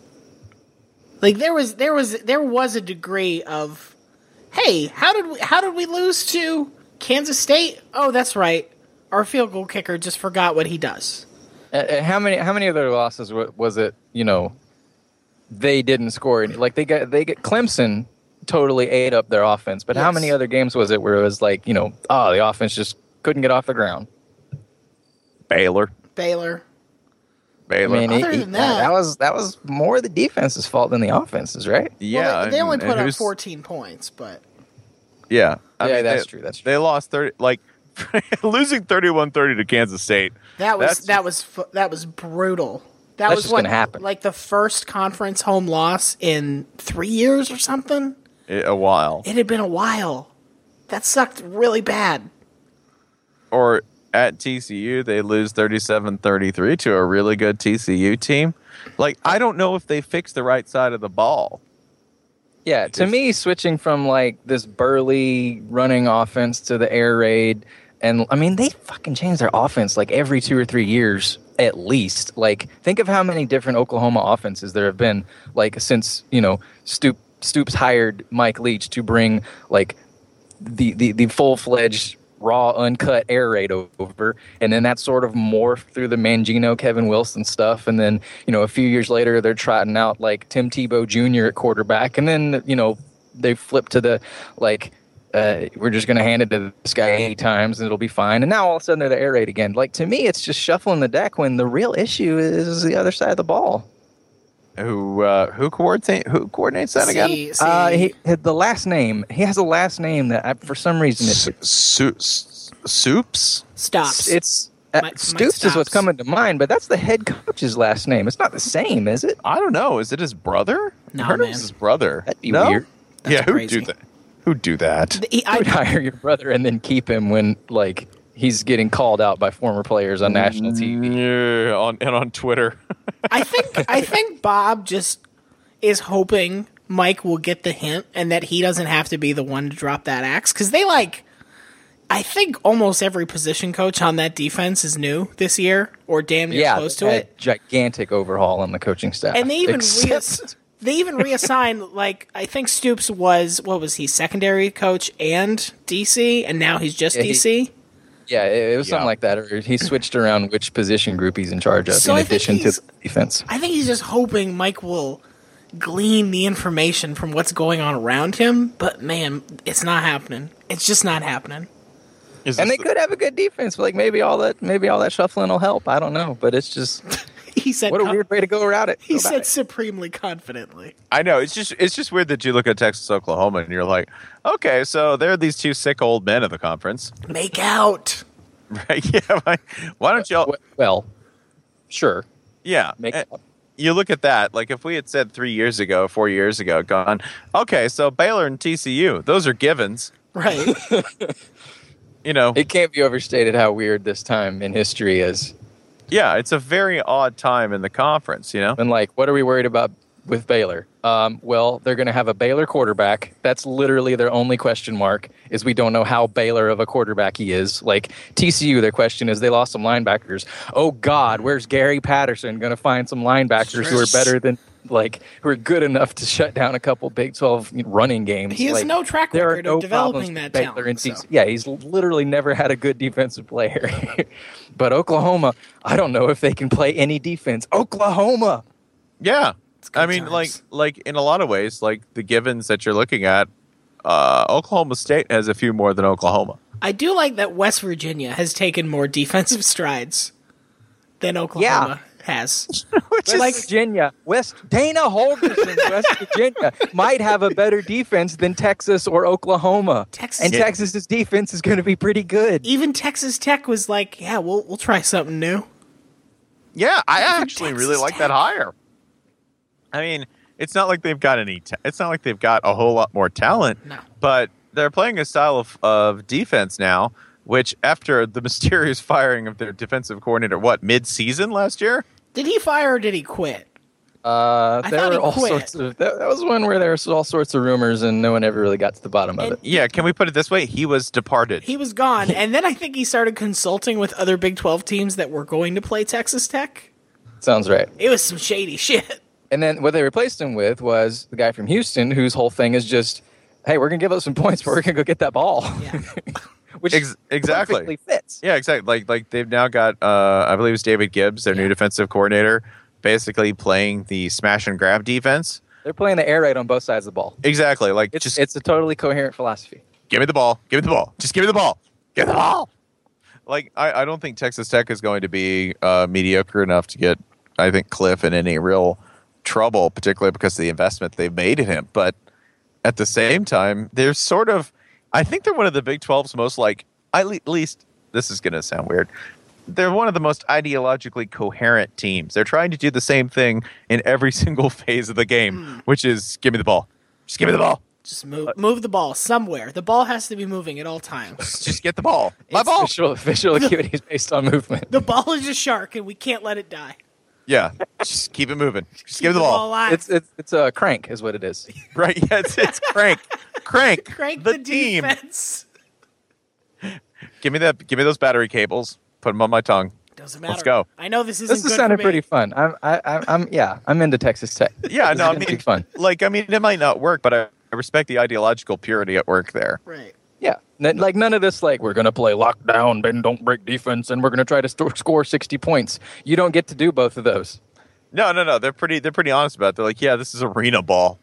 Like there was there was there was a degree of, hey, how did we how did we lose to Kansas State? Oh, that's right, our field goal kicker just forgot what he does. Uh, uh, how many how many of their losses wa- was it? You know, they didn't score any. Like they got they get Clemson totally ate up their offense. But how Yes. many other games was it where it was like, you know, oh, the offense just couldn't get off the ground? Baylor. Baylor. Baylor. I mean, Other it- than it- that- that was that was more the defense's fault than the offense's, right? yeah. Well, they, they and- only and put up who's- fourteen points, but Yeah. I Yeah, mean, that's they- true, that's true. They lost thirty, like, losing thirty-one thirty to Kansas State. that was That's that was fu- that was brutal. That That's was just what, gonna happen. like the first conference home loss in three years or something. A while. It had been a while. That sucked really bad. Or at T C U, they lose thirty-seven thirty-three to a really good T C U team. Like, I don't know if they fixed the right side of the ball. Yeah, to me, switching from like this burly running offense to the air raid, and I mean, they fucking change their offense like every two or three years at least. Like, think of how many different Oklahoma offenses there have been, like since you know Stoop Stoops hired Mike Leach to bring like the the, the full fledged raw uncut air raid over, and then that sort of morphed through the Mangino Kevin Wilson stuff, and then you know a few years later they're trotting out like Tim Tebow Junior at quarterback, and then you know they flip to the like uh, we're just going to hand it to this guy eight times and it'll be fine, and now all of a sudden they're the air raid again. Like, to me, it's just shuffling the deck when the real issue is the other side of the ball. Who uh, who coordinates who coordinates that again? See, see, Uh, he, the last name, he has a last name that I, for some reason it's Su- su- Soups? stops. it's Uh, Mike- Mike Stoops is what's Stoops. coming to mind, but that's the head coach's last name. It's not the same, is it? I don't know. Is it his brother? No, I heard it man. was his brother. That'd be No? weird. That's yeah, who'd crazy. do that? Who'd do that? He- I would I, hire your brother and then keep him when like he's getting called out by former players on national T V. Yeah, on and on Twitter. I think I think Bob just is hoping Mike will get the hint and that he doesn't have to be the one to drop that axe because they like. I think almost every position coach on that defense is new this year or damn near Yeah, close to a it. gigantic overhaul on the coaching staff. And they even Except- reass- they even reassigned like I think Stoops was what was he secondary coach and D C and now he's just Yeah, he- D C. yeah, it, it was something Yeah. like that. Or he switched around which position group he's in charge of So in I think addition to he's- the defense. I think he's just hoping Mike will glean the information from what's going on around him, but man, it's not happening. It's just not happening. Is And this they the- could have a good defense. But like maybe all that maybe all that shuffling will help. I don't know, but it's just He said what a con- weird way to go around it. He Go about said it. supremely confidently. I know it's just it's just weird that you look at Texas, Oklahoma, and you're like, okay, so there are these two sick old men in the conference, Make out. right? Yeah, why, why don't y'all? W- well, sure. Yeah, Make eh, you look at that. Like if we had said three years ago, four years ago, gone, okay, so Baylor and T C U, those are givens. Right. You know, It can't be overstated how weird this time in history is. yeah, it's a very odd time in the conference. You know, And like, what are we worried about with Baylor? Um, well, they're going to have a Baylor quarterback. That's literally their only question mark. Is we don't know how Baylor of a quarterback he is. Like T C U, their question is they lost some linebackers. Oh God, where's Gary Patterson going to find some linebackers who are better than like who are good enough to shut down a couple Big twelve running games? He has Like, no track there are record no of developing problems that with Baylor talent. and so. T C U. Yeah, he's literally never had a good defensive player. But Oklahoma, I don't know if they can play any defense. Oklahoma. yeah. good I mean, times. like like in a lot of ways, like the givens that you're looking at, uh, Oklahoma State has a few more than Oklahoma. I do like that West Virginia has taken more defensive strides than Oklahoma has. Which West like- Virginia, West Dana Holgerson, West Virginia might have a better defense than Texas or Oklahoma. Texas- and Yeah. Texas's defense is going to be pretty good. Even Texas Tech was like, yeah, we'll we'll try something new. Yeah, I Even actually Texas really like Tech. that hire. I mean, it's not like they've got any. Ta- it's not like they've got a whole lot more talent. No. But they're playing a style of, of defense now, which after the mysterious firing of their defensive coordinator, what mid-season last year? Did he fire or did he quit? Uh, I there thought were he all quit. sorts of. That, that was one where there was all sorts of rumors, and no one ever really got to the bottom of And- it. Yeah, can we put it this way? He was departed. He was gone, and then I think he started consulting with other Big twelve teams that were going to play Texas Tech. Sounds right. It was some shady shit. And then what they replaced him with was the guy from Houston, whose whole thing is just, "Hey, we're gonna give up some points, but we're gonna go get that ball." Yeah. Which Ex- exactly. perfectly fits. Yeah, exactly. Like like they've now got uh I believe it's David Gibbs, their new Yeah. defensive coordinator, basically playing the smash and grab defense. They're playing the air raid on both sides of the ball. Exactly. Like It's just it's a totally coherent philosophy. give me the ball. Give me the ball. Just give me the ball. Give me the ball. Like I, I don't think Texas Tech is going to be uh, mediocre enough to get I think Cliff in any real trouble, particularly because of the investment they've made in him. But at the same time, they're sort of I think they're one of the Big twelve's most like at least this is going to sound weird. They're one of the most ideologically coherent teams. They're trying to do the same thing in every single phase of the game, which is give me the ball. Just give me the ball. Just move move the ball somewhere. The ball has to be moving at all times. Just get the ball. My It's ball. Visual, visual acuity is based on movement. The ball is a shark, and we can't let it die. Yeah. Just keep it moving. Just Keep give me the ball. alive. It's it's it's a crank, is what it is. Right. Yeah, it's, it's crank. Crank. Crank the, the, team. defense. Give me that give me those battery cables. Put them on my tongue. Doesn't matter. Let's go. I know this isn't This good has sounded for me. pretty fun. I'm I, I, I'm yeah. I'm into Texas Tech. Yeah, This no, is I gonna be mean fun. like I mean it might not work, but I, I respect the ideological purity at work there. Right. Yeah, N- like none of this. Like we're gonna play lockdown, bend don't break defense, and we're gonna try to st- score sixty points. You don't get to do both of those. No, no, no. They're pretty. They're pretty honest about it. They're like, yeah, this is arena ball.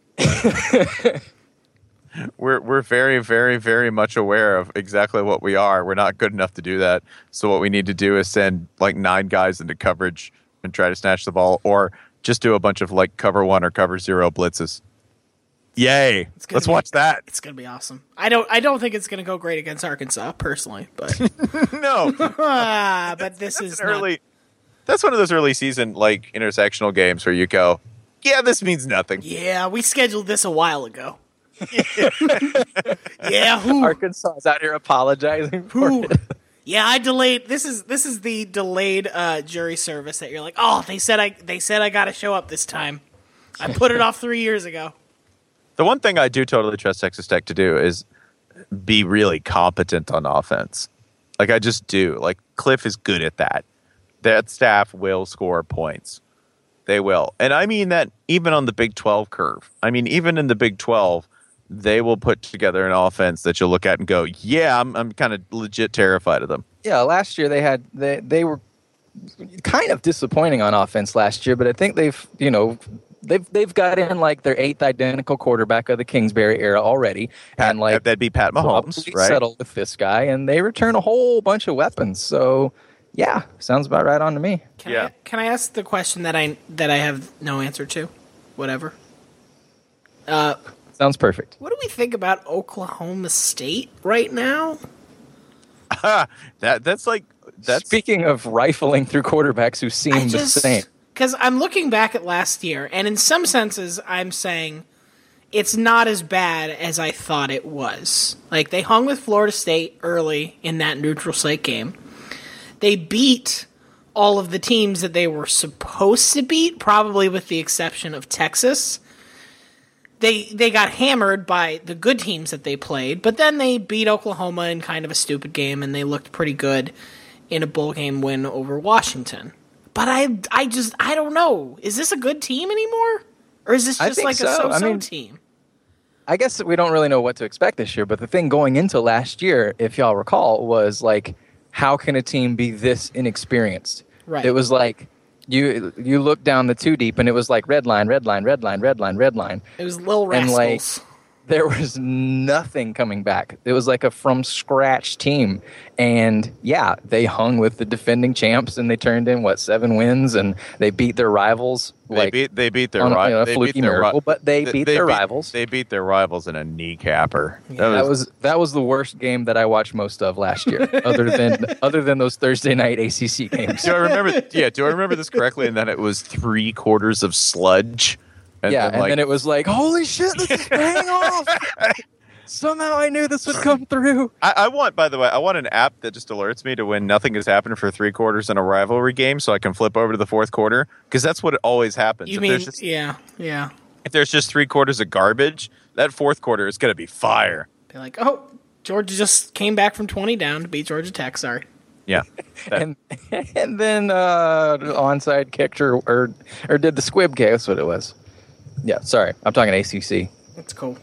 we're we're very, very, very much aware of exactly what we are. We're not good enough to do that. So what we need to do is send like nine guys into coverage and try to snatch the ball, or just do a bunch of like cover one or cover zero blitzes. Yay! It's gonna Let's be- watch that. It's gonna be awesome. I don't. I don't think it's gonna go great against Arkansas personally, but No, ah, but this that's is an not- early. That's one of those early season like intersectional games where you go, yeah, this means nothing. Yeah, we scheduled this a while ago. yeah, who? Arkansas is out here apologizing for Who? it. Yeah, I delayed. This is this is the delayed uh, jury service that you're like, oh, they said I they said I got to show up this time. I put it off three years ago. The one thing I do totally trust Texas Tech to do is be really competent on offense. Like I just do. Like Cliff is good at that. That staff will score points. They will. And I mean that even on the Big twelve curve. I mean, even in the Big twelve, they will put together an offense that you'll look at and go, yeah, I'm I'm kind of legit terrified of them. Yeah, last year they had they they were kind of disappointing on offense last year, but I think they've you know they've they've got in like their eighth identical quarterback of the Kingsbury era already, Pat, and like that'd be Pat Mahomes, probably right? settle with this guy, and they return a whole bunch of weapons. So yeah, sounds about right on to me. Can Yeah. I can I ask the question that I that I have no answer to? Whatever. Uh, Sounds perfect. what do we think about Oklahoma State right now? that that's like that's Speaking of rifling through quarterbacks who seem I the just same. because I'm looking back at last year, and in some senses, I'm saying it's not as bad as I thought it was. Like they hung with Florida State early in that neutral site game. They beat all of the teams that they were supposed to beat, probably with the exception of Texas. They they got hammered by the good teams that they played, but then they beat Oklahoma in kind of a stupid game, and they looked pretty good in a bowl game win over Washington. But I I just I don't know. Is this a good team anymore, or is this I just think like a so. so-so I mean- team? I guess that we don't really know what to expect this year, but the thing going into last year, if y'all recall, was like, how can a team be this inexperienced? Right. It was like you you look down the two deep, and it was like red line, red line, red line, red line, red line. It was Lil And, like, Rascals. There was nothing coming back. It was like a from scratch team, and yeah, they hung with the defending champs, and they turned in what seven wins, and they beat their rivals. they like beat they beat their on a, ri- you know, they fluky beat their ri- miracle, but they beat their beat, rivals. They beat their rivals in a kneecapper. That was that was the worst game that I watched most of last year, other than other than those Thursday night A C C games. Do I remember? Yeah, do I remember this correctly? And then it was three quarters of sludge. And yeah, then, and like, then it was like, holy shit, this is paying off. Somehow I knew this would come through. I, I want, by the way, I want an app that just alerts me to when nothing has happened for three quarters in a rivalry game, so I can flip over to the fourth quarter because that's what it always happens. You if mean there's just, yeah, yeah. if there's just three quarters of garbage, that fourth quarter is going to be fire. Be like, oh, Georgia just came back from twenty down to beat Georgia Tech. Sorry. Yeah, That- And and then uh, onside kicked or, or or did the squib kick. That's what it was. Yeah, sorry, I'm talking A C C. That's cool.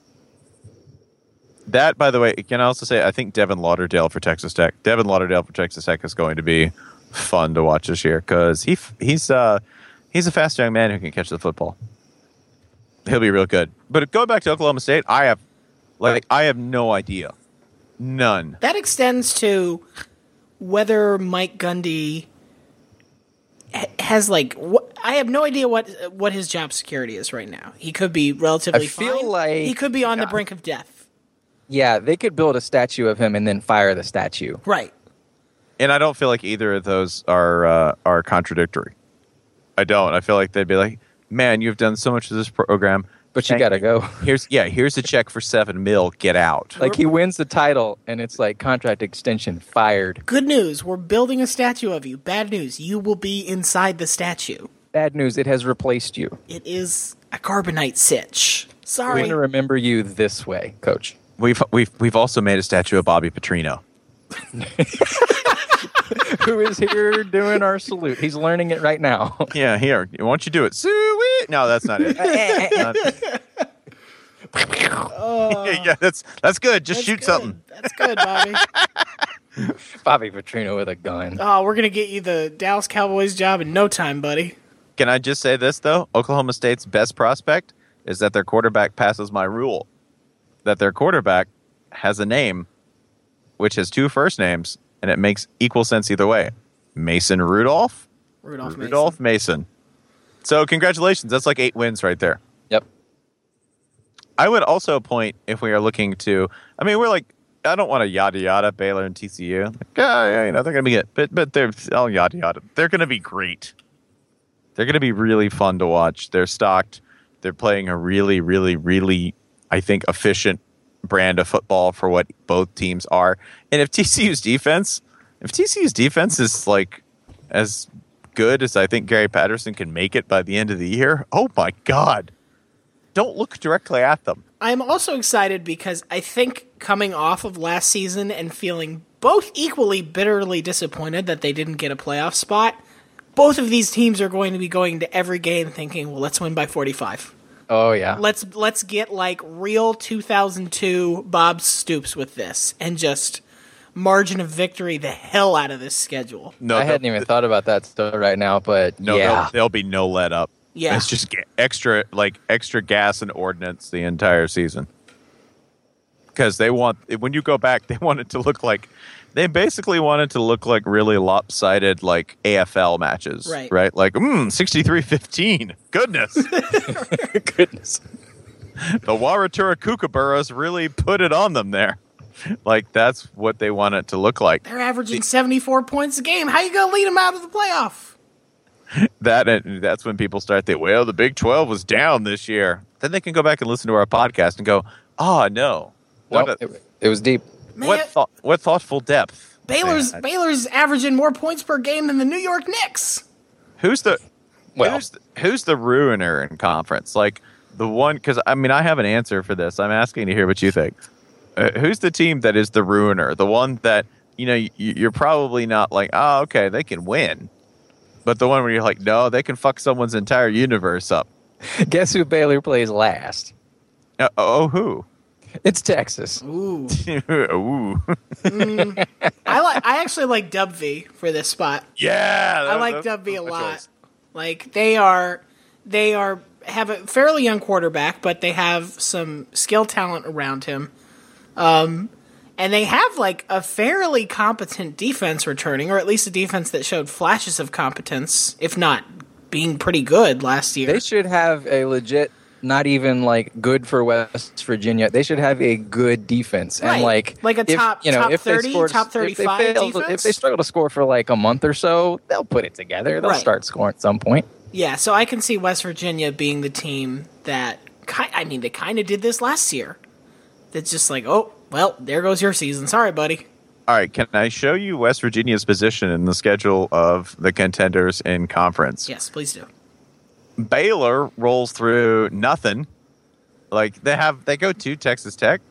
that, by the way, can I also say I think Devin Lauderdale for Texas Tech. Devin Lauderdale for Texas Tech is going to be fun to watch this year because he f- he's uh he's a fast young man who can catch the football. He'll be real good. But going back to Oklahoma State, I have like I have no idea, none. That extends to whether Mike Gundy ha- has like what I have no idea what what his job security is right now. He could be relatively I feel fine. like- he could be on the yeah. brink of death. Yeah, they could build a statue of him and then fire the statue. Right. And I don't feel like either of those are uh, are contradictory. I don't. I feel like they'd be like, "Man, you've done so much of this program, But you Thank gotta go. Here's yeah, here's a check for seven mil. Get out." Like he wins the title, and it's like contract extension fired. Good news, we're building a statue of you. Bad news, you will be inside the statue. Bad news, it has replaced you. It is a carbonite sitch. We're Sorry. going to remember you this way, Coach. We've we've we've also made a statue of Bobby Petrino. Who is here doing our salute? He's learning it right now. Yeah, here. Why don't you do it? Sue-wee. No, that's not it. Not- yeah, that's that's good. Just That's shoot good. something. That's good, Bobby. Bobby Petrino with a gun. Oh, we're gonna get you the Dallas Cowboys job in no time, buddy. Can I just say this though? Oklahoma State's best prospect is that their quarterback passes my rule. That their quarterback has a name which has two first names, and it makes equal sense either way. Mason Rudolph. Rudolph Mason. Rudolph Mason. So congratulations. That's like eight wins right there. Yep. I would also point if we are looking to. I mean, we're like. I don't want to yada yada Baylor and T C U. Like, yeah, yeah, you know, they're going to be good, but but they're all yada yada. They're going to be great. They're going to be really fun to watch. They're stocked. They're playing a really, really, really, I think, efficient brand of football for what both teams are. And if T C U's defense, if T C U's defense is like as good as I think Gary Patterson can make it by the end of the year, oh my God, don't look directly at them. I'm also excited because I think coming off of last season and feeling both equally bitterly disappointed that they didn't get a playoff spot, both of these teams are going to be going to every game thinking, well, let's win by forty-five. Oh, yeah. Let's let's get like real two thousand two Bob Stoops with this and just margin of victory the hell out of this schedule. No, I hadn't even thought about that stuff right now, but no, yeah. there'll, there'll be no let up. Yeah. It's just ga- extra, like extra gas and ordnance the entire season. Because they want, when you go back, they want it to look like, they basically want it to look like really lopsided, like A F L matches. Right. Right? Like, mm, sixty-three fifteen. Goodness. Goodness. The Waratura Kookaburras really put it on them there. Like, that's what they want it to look like. They're averaging seventy-four points a game. How you going to lead them out of the playoff? That and that's when people start thinking, well, the Big twelve was down this year. Then they can go back and listen to our podcast and go, oh, no. What, Nope, a, it, it was deep. Man, what, thought, what thoughtful depth. Baylor's Man. Baylor's averaging more points per game than the New York Knicks. Who's the Well- who's the, who's the ruiner in conference? Like the one, because I mean, I have an answer for this. I'm asking to hear what you think. Uh, who's the team that is the ruiner? The one that, you know, you, you're probably not like, oh, okay, they can win. But the one where you're like, no, they can fuck someone's entire universe up. Guess who Baylor plays last? Uh, oh, who? It's Texas. Ooh. Ooh. I like I actually like Dub V for this spot. Yeah. I like Dub V a lot. Like they are they are have a fairly young quarterback, but they have some skill talent around him. Um and they have like a fairly competent defense returning, or at least a defense that showed flashes of competence, if not being pretty good last year. They should have a legit, not even like good for West Virginia. They should have a good defense and Right. like Like a if, top- you know, top if they thirty, score- top if they thirty-five fail- defense? If they struggle to score for like a month or so, they'll put it together. They'll Right. start scoring at some point. Yeah, so I can see West Virginia being the team that, ki- I mean, they kind of did this last year. That's just like, oh, well, there goes your season. Sorry, buddy. All right, can I show you West Virginia's position in the schedule of the contenders in conference? Yes, please do. Baylor rolls through nothing. Like they have, they go to Texas Tech,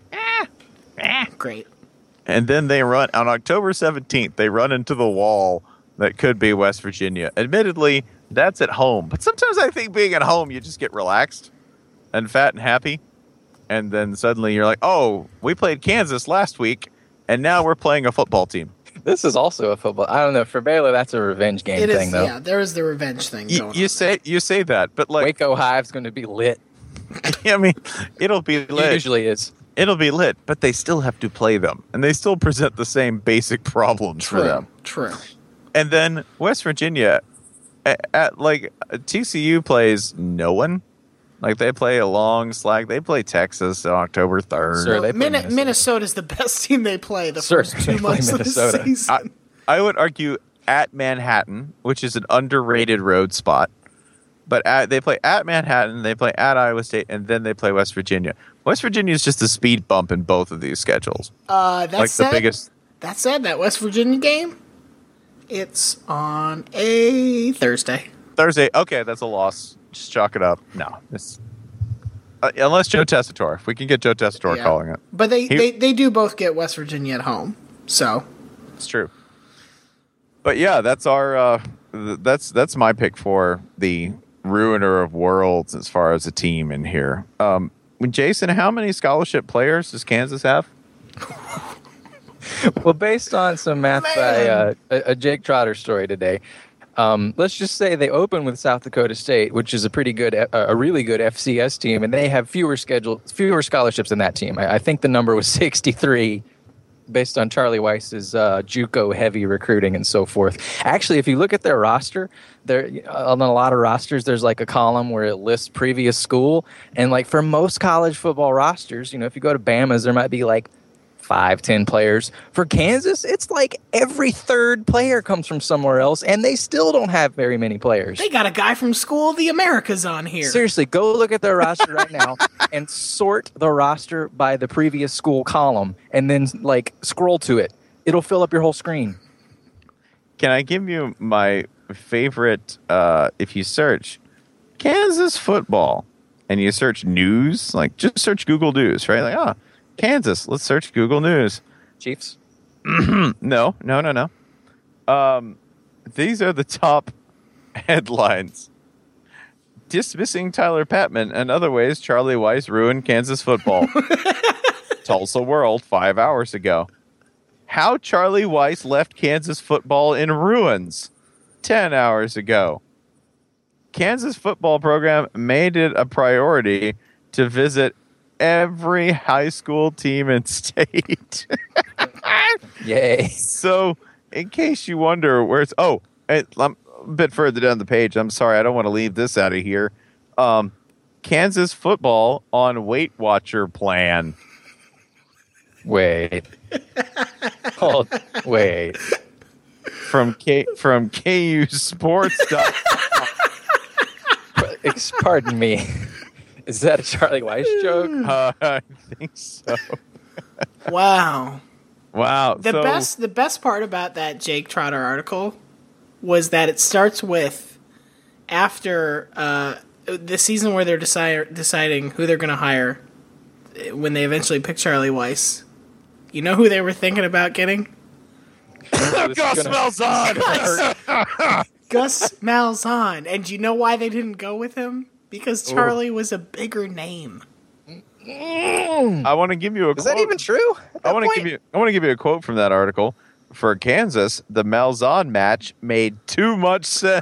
Great. and then they run on October seventeenth. They run into the wall that could be West Virginia. Admittedly, that's at home, but sometimes I think being at home, you just get relaxed and fat and happy, and then suddenly you're like, oh, we played Kansas last week, and now we're playing a football team. This is also a football. I don't know. For Baylor, that's a revenge game It thing, is, though. yeah, there is the revenge thing You, going you on. say you say that, but like, Waco Hive's going to be lit. I mean, it'll be It lit. usually is. It'll be lit, but they still have to play them, and they still present the same basic problems True, for them. true. And then West Virginia, at, at like T C U plays no one. Like they play a long slack. They play Texas on October third. Sure, they play Min- Minnesota. Minnesota's the best team they play the Sure, first they two play months of the Minnesota. season. I, I would argue at Manhattan, which is an underrated road spot. But at, they play at Manhattan, they play at Iowa State, and then they play West Virginia. West Virginia is just a speed bump in both of these schedules. uh, that Like said, the biggest. that said, that West Virginia game, it's on a Thursday. Thursday, okay, that's a loss. Just chalk it up. No, it's uh, unless Joe Tessitore. If we can get Joe Tessitore Yeah. calling it, But they, He- they, they do both get West Virginia at home. So, it's true. But yeah, that's our uh, th- that's that's my pick for the ruiner of worlds as far as a team in here. Um, Jason, how many scholarship players does Kansas have? Well, based on some math by uh, a, a Jake Trotter story today, um, let's just say they open with South Dakota State, which is a pretty good, uh, a really good F C S team, and they have fewer scheduled, fewer scholarships than that team. I, I think the number was sixty-three, based on Charlie Weiss's uh, JUCO heavy recruiting and so forth. Actually, if you look at their roster, there on a lot of rosters, there's like a column where it lists previous school, and like for most college football rosters, you know, if you go to Bama's, there might be like five, ten players. For Kansas, it's like every third player comes from somewhere else, and they still don't have very many players. They got a guy from School of the Americas on here. Seriously, go look at their roster right now and sort the roster by the previous school column, and then like scroll to it. It'll fill up your whole screen. Can I give you my favorite? Uh, if you search Kansas football and you search news, like just search Google News, right? Like, ah. Oh, Kansas. Let's search Google News. Chiefs? no, no, no, no. Um, these are the top headlines. Dismissing Tyler Patman and other ways Charlie Weiss ruined Kansas football. Tulsa World five hours ago. How Charlie Weiss left Kansas football in ruins ten hours ago. Kansas football program made it a priority to visit every high school team in state. Yay. So, in case you wonder where it's... Oh, it, I'm a bit further down the page. I'm sorry, I don't want to leave this out of here. Um, Kansas football on Weight Watcher plan. Wait. Hold. Wait. From K from K U Sports. Pardon me. Is that a Charlie Weiss joke? Uh, I think so. Wow. Wow. The so, best the best part about that Jake Trotter article was that it starts with after uh, the season where they're decide, deciding who they're going to hire when they eventually pick Charlie Weiss. You know who they were thinking about getting? Gus Malzahn. Gus Malzahn. And do you know why they didn't go with him? Because Charlie Ooh. was a bigger name. I want to give you a Is quote. that even true? I want to give you I want to give you a quote from that article. For Kansas, the Malzahn match made too much sense.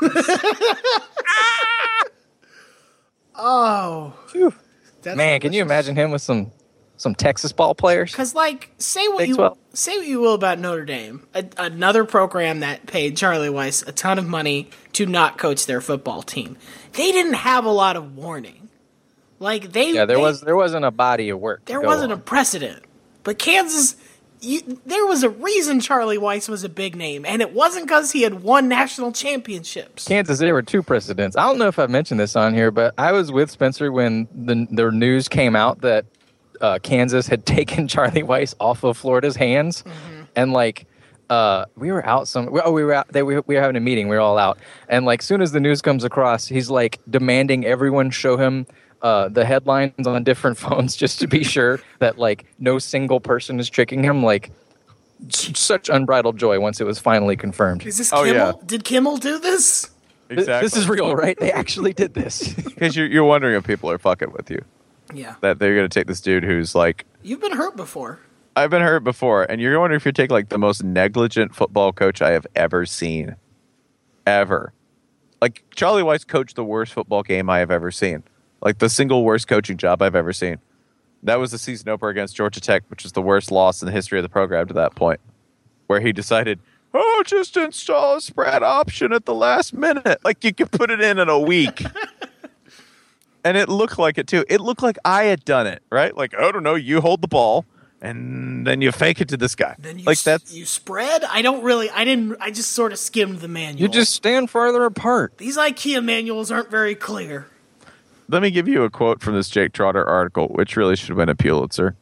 Oh. That's Man, can you imagine him with some some Texas ball players? Because, like, say what Big you twelve. say what you will about Notre Dame, a, another program that paid Charlie Weiss a ton of money to not coach their football team. They didn't have a lot of warning. Like they, yeah, there they, was there wasn't a body of work. There wasn't on. a precedent. But Kansas, you, there was a reason Charlie Weiss was a big name, and it wasn't because he had won national championships. Kansas, there were two precedents. I don't know if I mentioned this on here, but I was with Spencer when the the news came out that uh, Kansas had taken Charlie Weiss off of Florida's hands, mm-hmm. and like. Uh, we were out some. Oh, we were out. They, we, we were having a meeting. We were all out, and like, soon as the news comes across, he's like demanding everyone show him uh, the headlines on different phones just to be sure that like no single person is tricking him. Like, s- such unbridled joy once it was finally confirmed. Is this Oh, Kimmel? yeah. Did Kimmel do this? Exactly. This is real, right? They actually did this. Because you're you're wondering if people are fucking with you. Yeah. That they're gonna take this dude who's like, You've been hurt before. I've been hurt before, and you're wondering if you take like the most negligent football coach I have ever seen, ever. Like Charlie Weiss coached the worst football game I have ever seen, like the single worst coaching job I've ever seen. That was the season opener against Georgia Tech, which was the worst loss in the history of the program to that point, where he decided, oh, just install a spread option at the last minute, like you could put it in in a week. And it looked like it too. It looked like I had done it, right? Like, I don't know, you hold the ball. And then you fake it to this guy. Then you like s- that's you spread. I don't really. I didn't. I just sort of skimmed the manual. You just stand farther apart. These IKEA manuals aren't very clear. Let me give you a quote from this Jake Trotter article, which really should win a Pulitzer.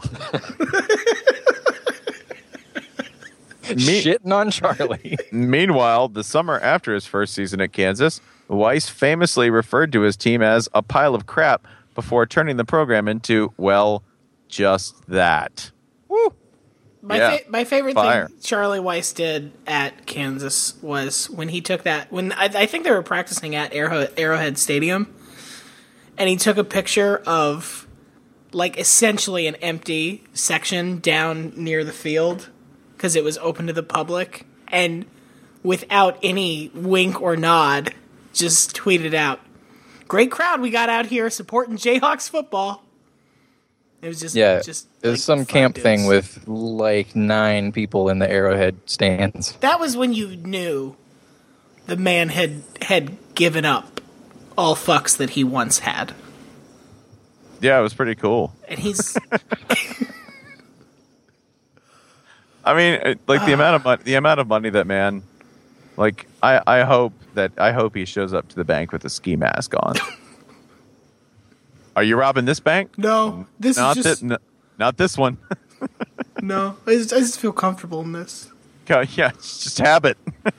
Me- Shitting on Charlie. Meanwhile, the summer after his first season at Kansas, Weiss famously referred to his team as a pile of crap before turning the program into, well, just that. Woo. My Yeah. fa- my favorite Fire. thing Charlie Weiss did at Kansas was when he took that when I, I think they were practicing at Arrowhead, Arrowhead Stadium, and he took a picture of like essentially an empty section down near the field because it was open to the public, and without any wink or nod, just tweeted out, "Great crowd we got out here supporting Jayhawks football." It was just Yeah, just it was like, some five camp dudes. thing with like nine people in the Arrowhead stands. That was when you knew the man had had given up all fucks that he once had, Yeah, it was pretty cool. and he's I mean, it- like the amount of money, the amount of money that man, like I, I hope that I hope he shows up to the bank with a ski mask on. Are you robbing this bank? no. This Not is just thi- n- not this one. no. I just, I just feel comfortable in this. Go- yeah, it's just habit.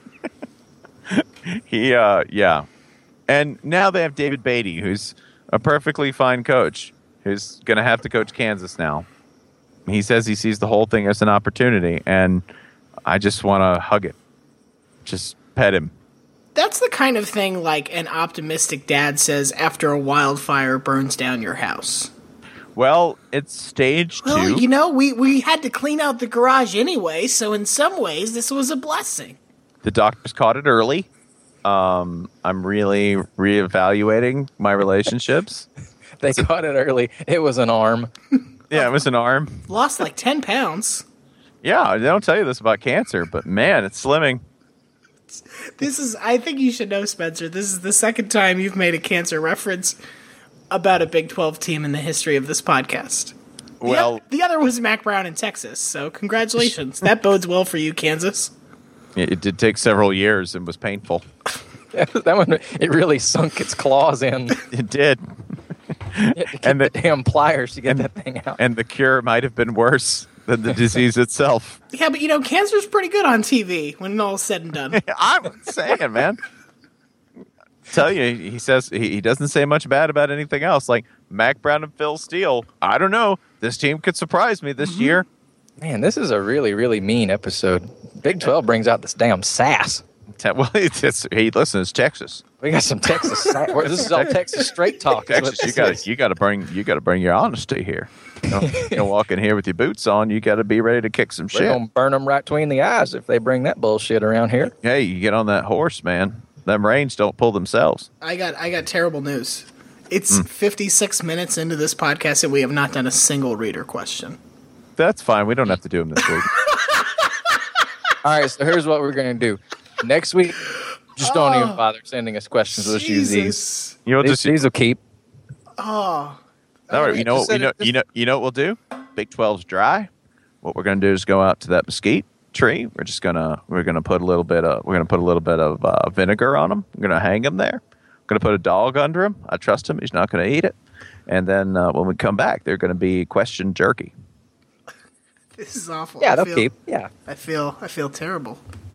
he, uh, yeah, and now they have David Beatty, who's a perfectly fine coach, who's going to have to coach Kansas now. He says he sees the whole thing as an opportunity, and I just want to hug it, just pet him. That's the kind of thing like an optimistic dad says after a wildfire burns down your house. Well, it's stage Well, two. you know, we, we had to clean out the garage anyway, so in some ways this was a blessing. The doctors caught it early. Um, I'm really reevaluating my relationships. They caught it early. It was an arm. Yeah, it was an arm. Lost like ten pounds. Yeah, they don't tell you this about cancer, but man, it's slimming. This is, I think you should know, Spencer, this is the second time you've made a cancer reference about a Big twelve team in the history of this podcast. The Well, oth- the other was Mac Brown in Texas, so congratulations. That bodes well for you, Kansas. it, it did take several years and was painful. That one, it really sunk its claws in. It did. You had to keep And the, the- damn pliers to get that thing out. And the cure might have been worse than the disease itself. Yeah, but you know, cancer's pretty good on T V when all's said and done. I'm saying, man. Tell you, he says he, he doesn't say much bad about anything else. Like Mac Brown and Phil Steele. I don't know. This team could surprise me this year. Man, this is a really, really mean episode. Big twelve brings out this damn sass. Te- Well, it's, it's, hey, listen, it's Texas. We got some Texas sass. This is all Texas straight talk. is what Texas, you this got is. you got to bring you got to bring your honesty here. You know, you know, walk in here with your boots on, you got to be ready to kick some We're shit. gonna burn them right between the eyes if they bring that bullshit around here. Hey, you get on that horse, man. Them reins don't pull themselves. I got I got terrible news. It's fifty-six minutes into this podcast and we have not done a single reader question. That's fine. We don't have to do them this week. All right, so here's what we're gonna do. Next week, just don't even bother sending us questions. We'll just use these. Jesus. You'll These, just these will keep. Oh, all right. You know just what? You send know. it- You know. You know what we'll do. Big twelve's dry. What we're gonna do is go out to that mesquite tree. We're just gonna we're gonna put a little bit of we're gonna put a little bit of uh, vinegar on them. We're gonna hang them there. We're gonna put a dog under him. I trust him. He's not gonna eat it. And then uh, when we come back, they're gonna be question jerky. this is awful. Yeah, I they'll feel, keep. Yeah. I feel I feel terrible.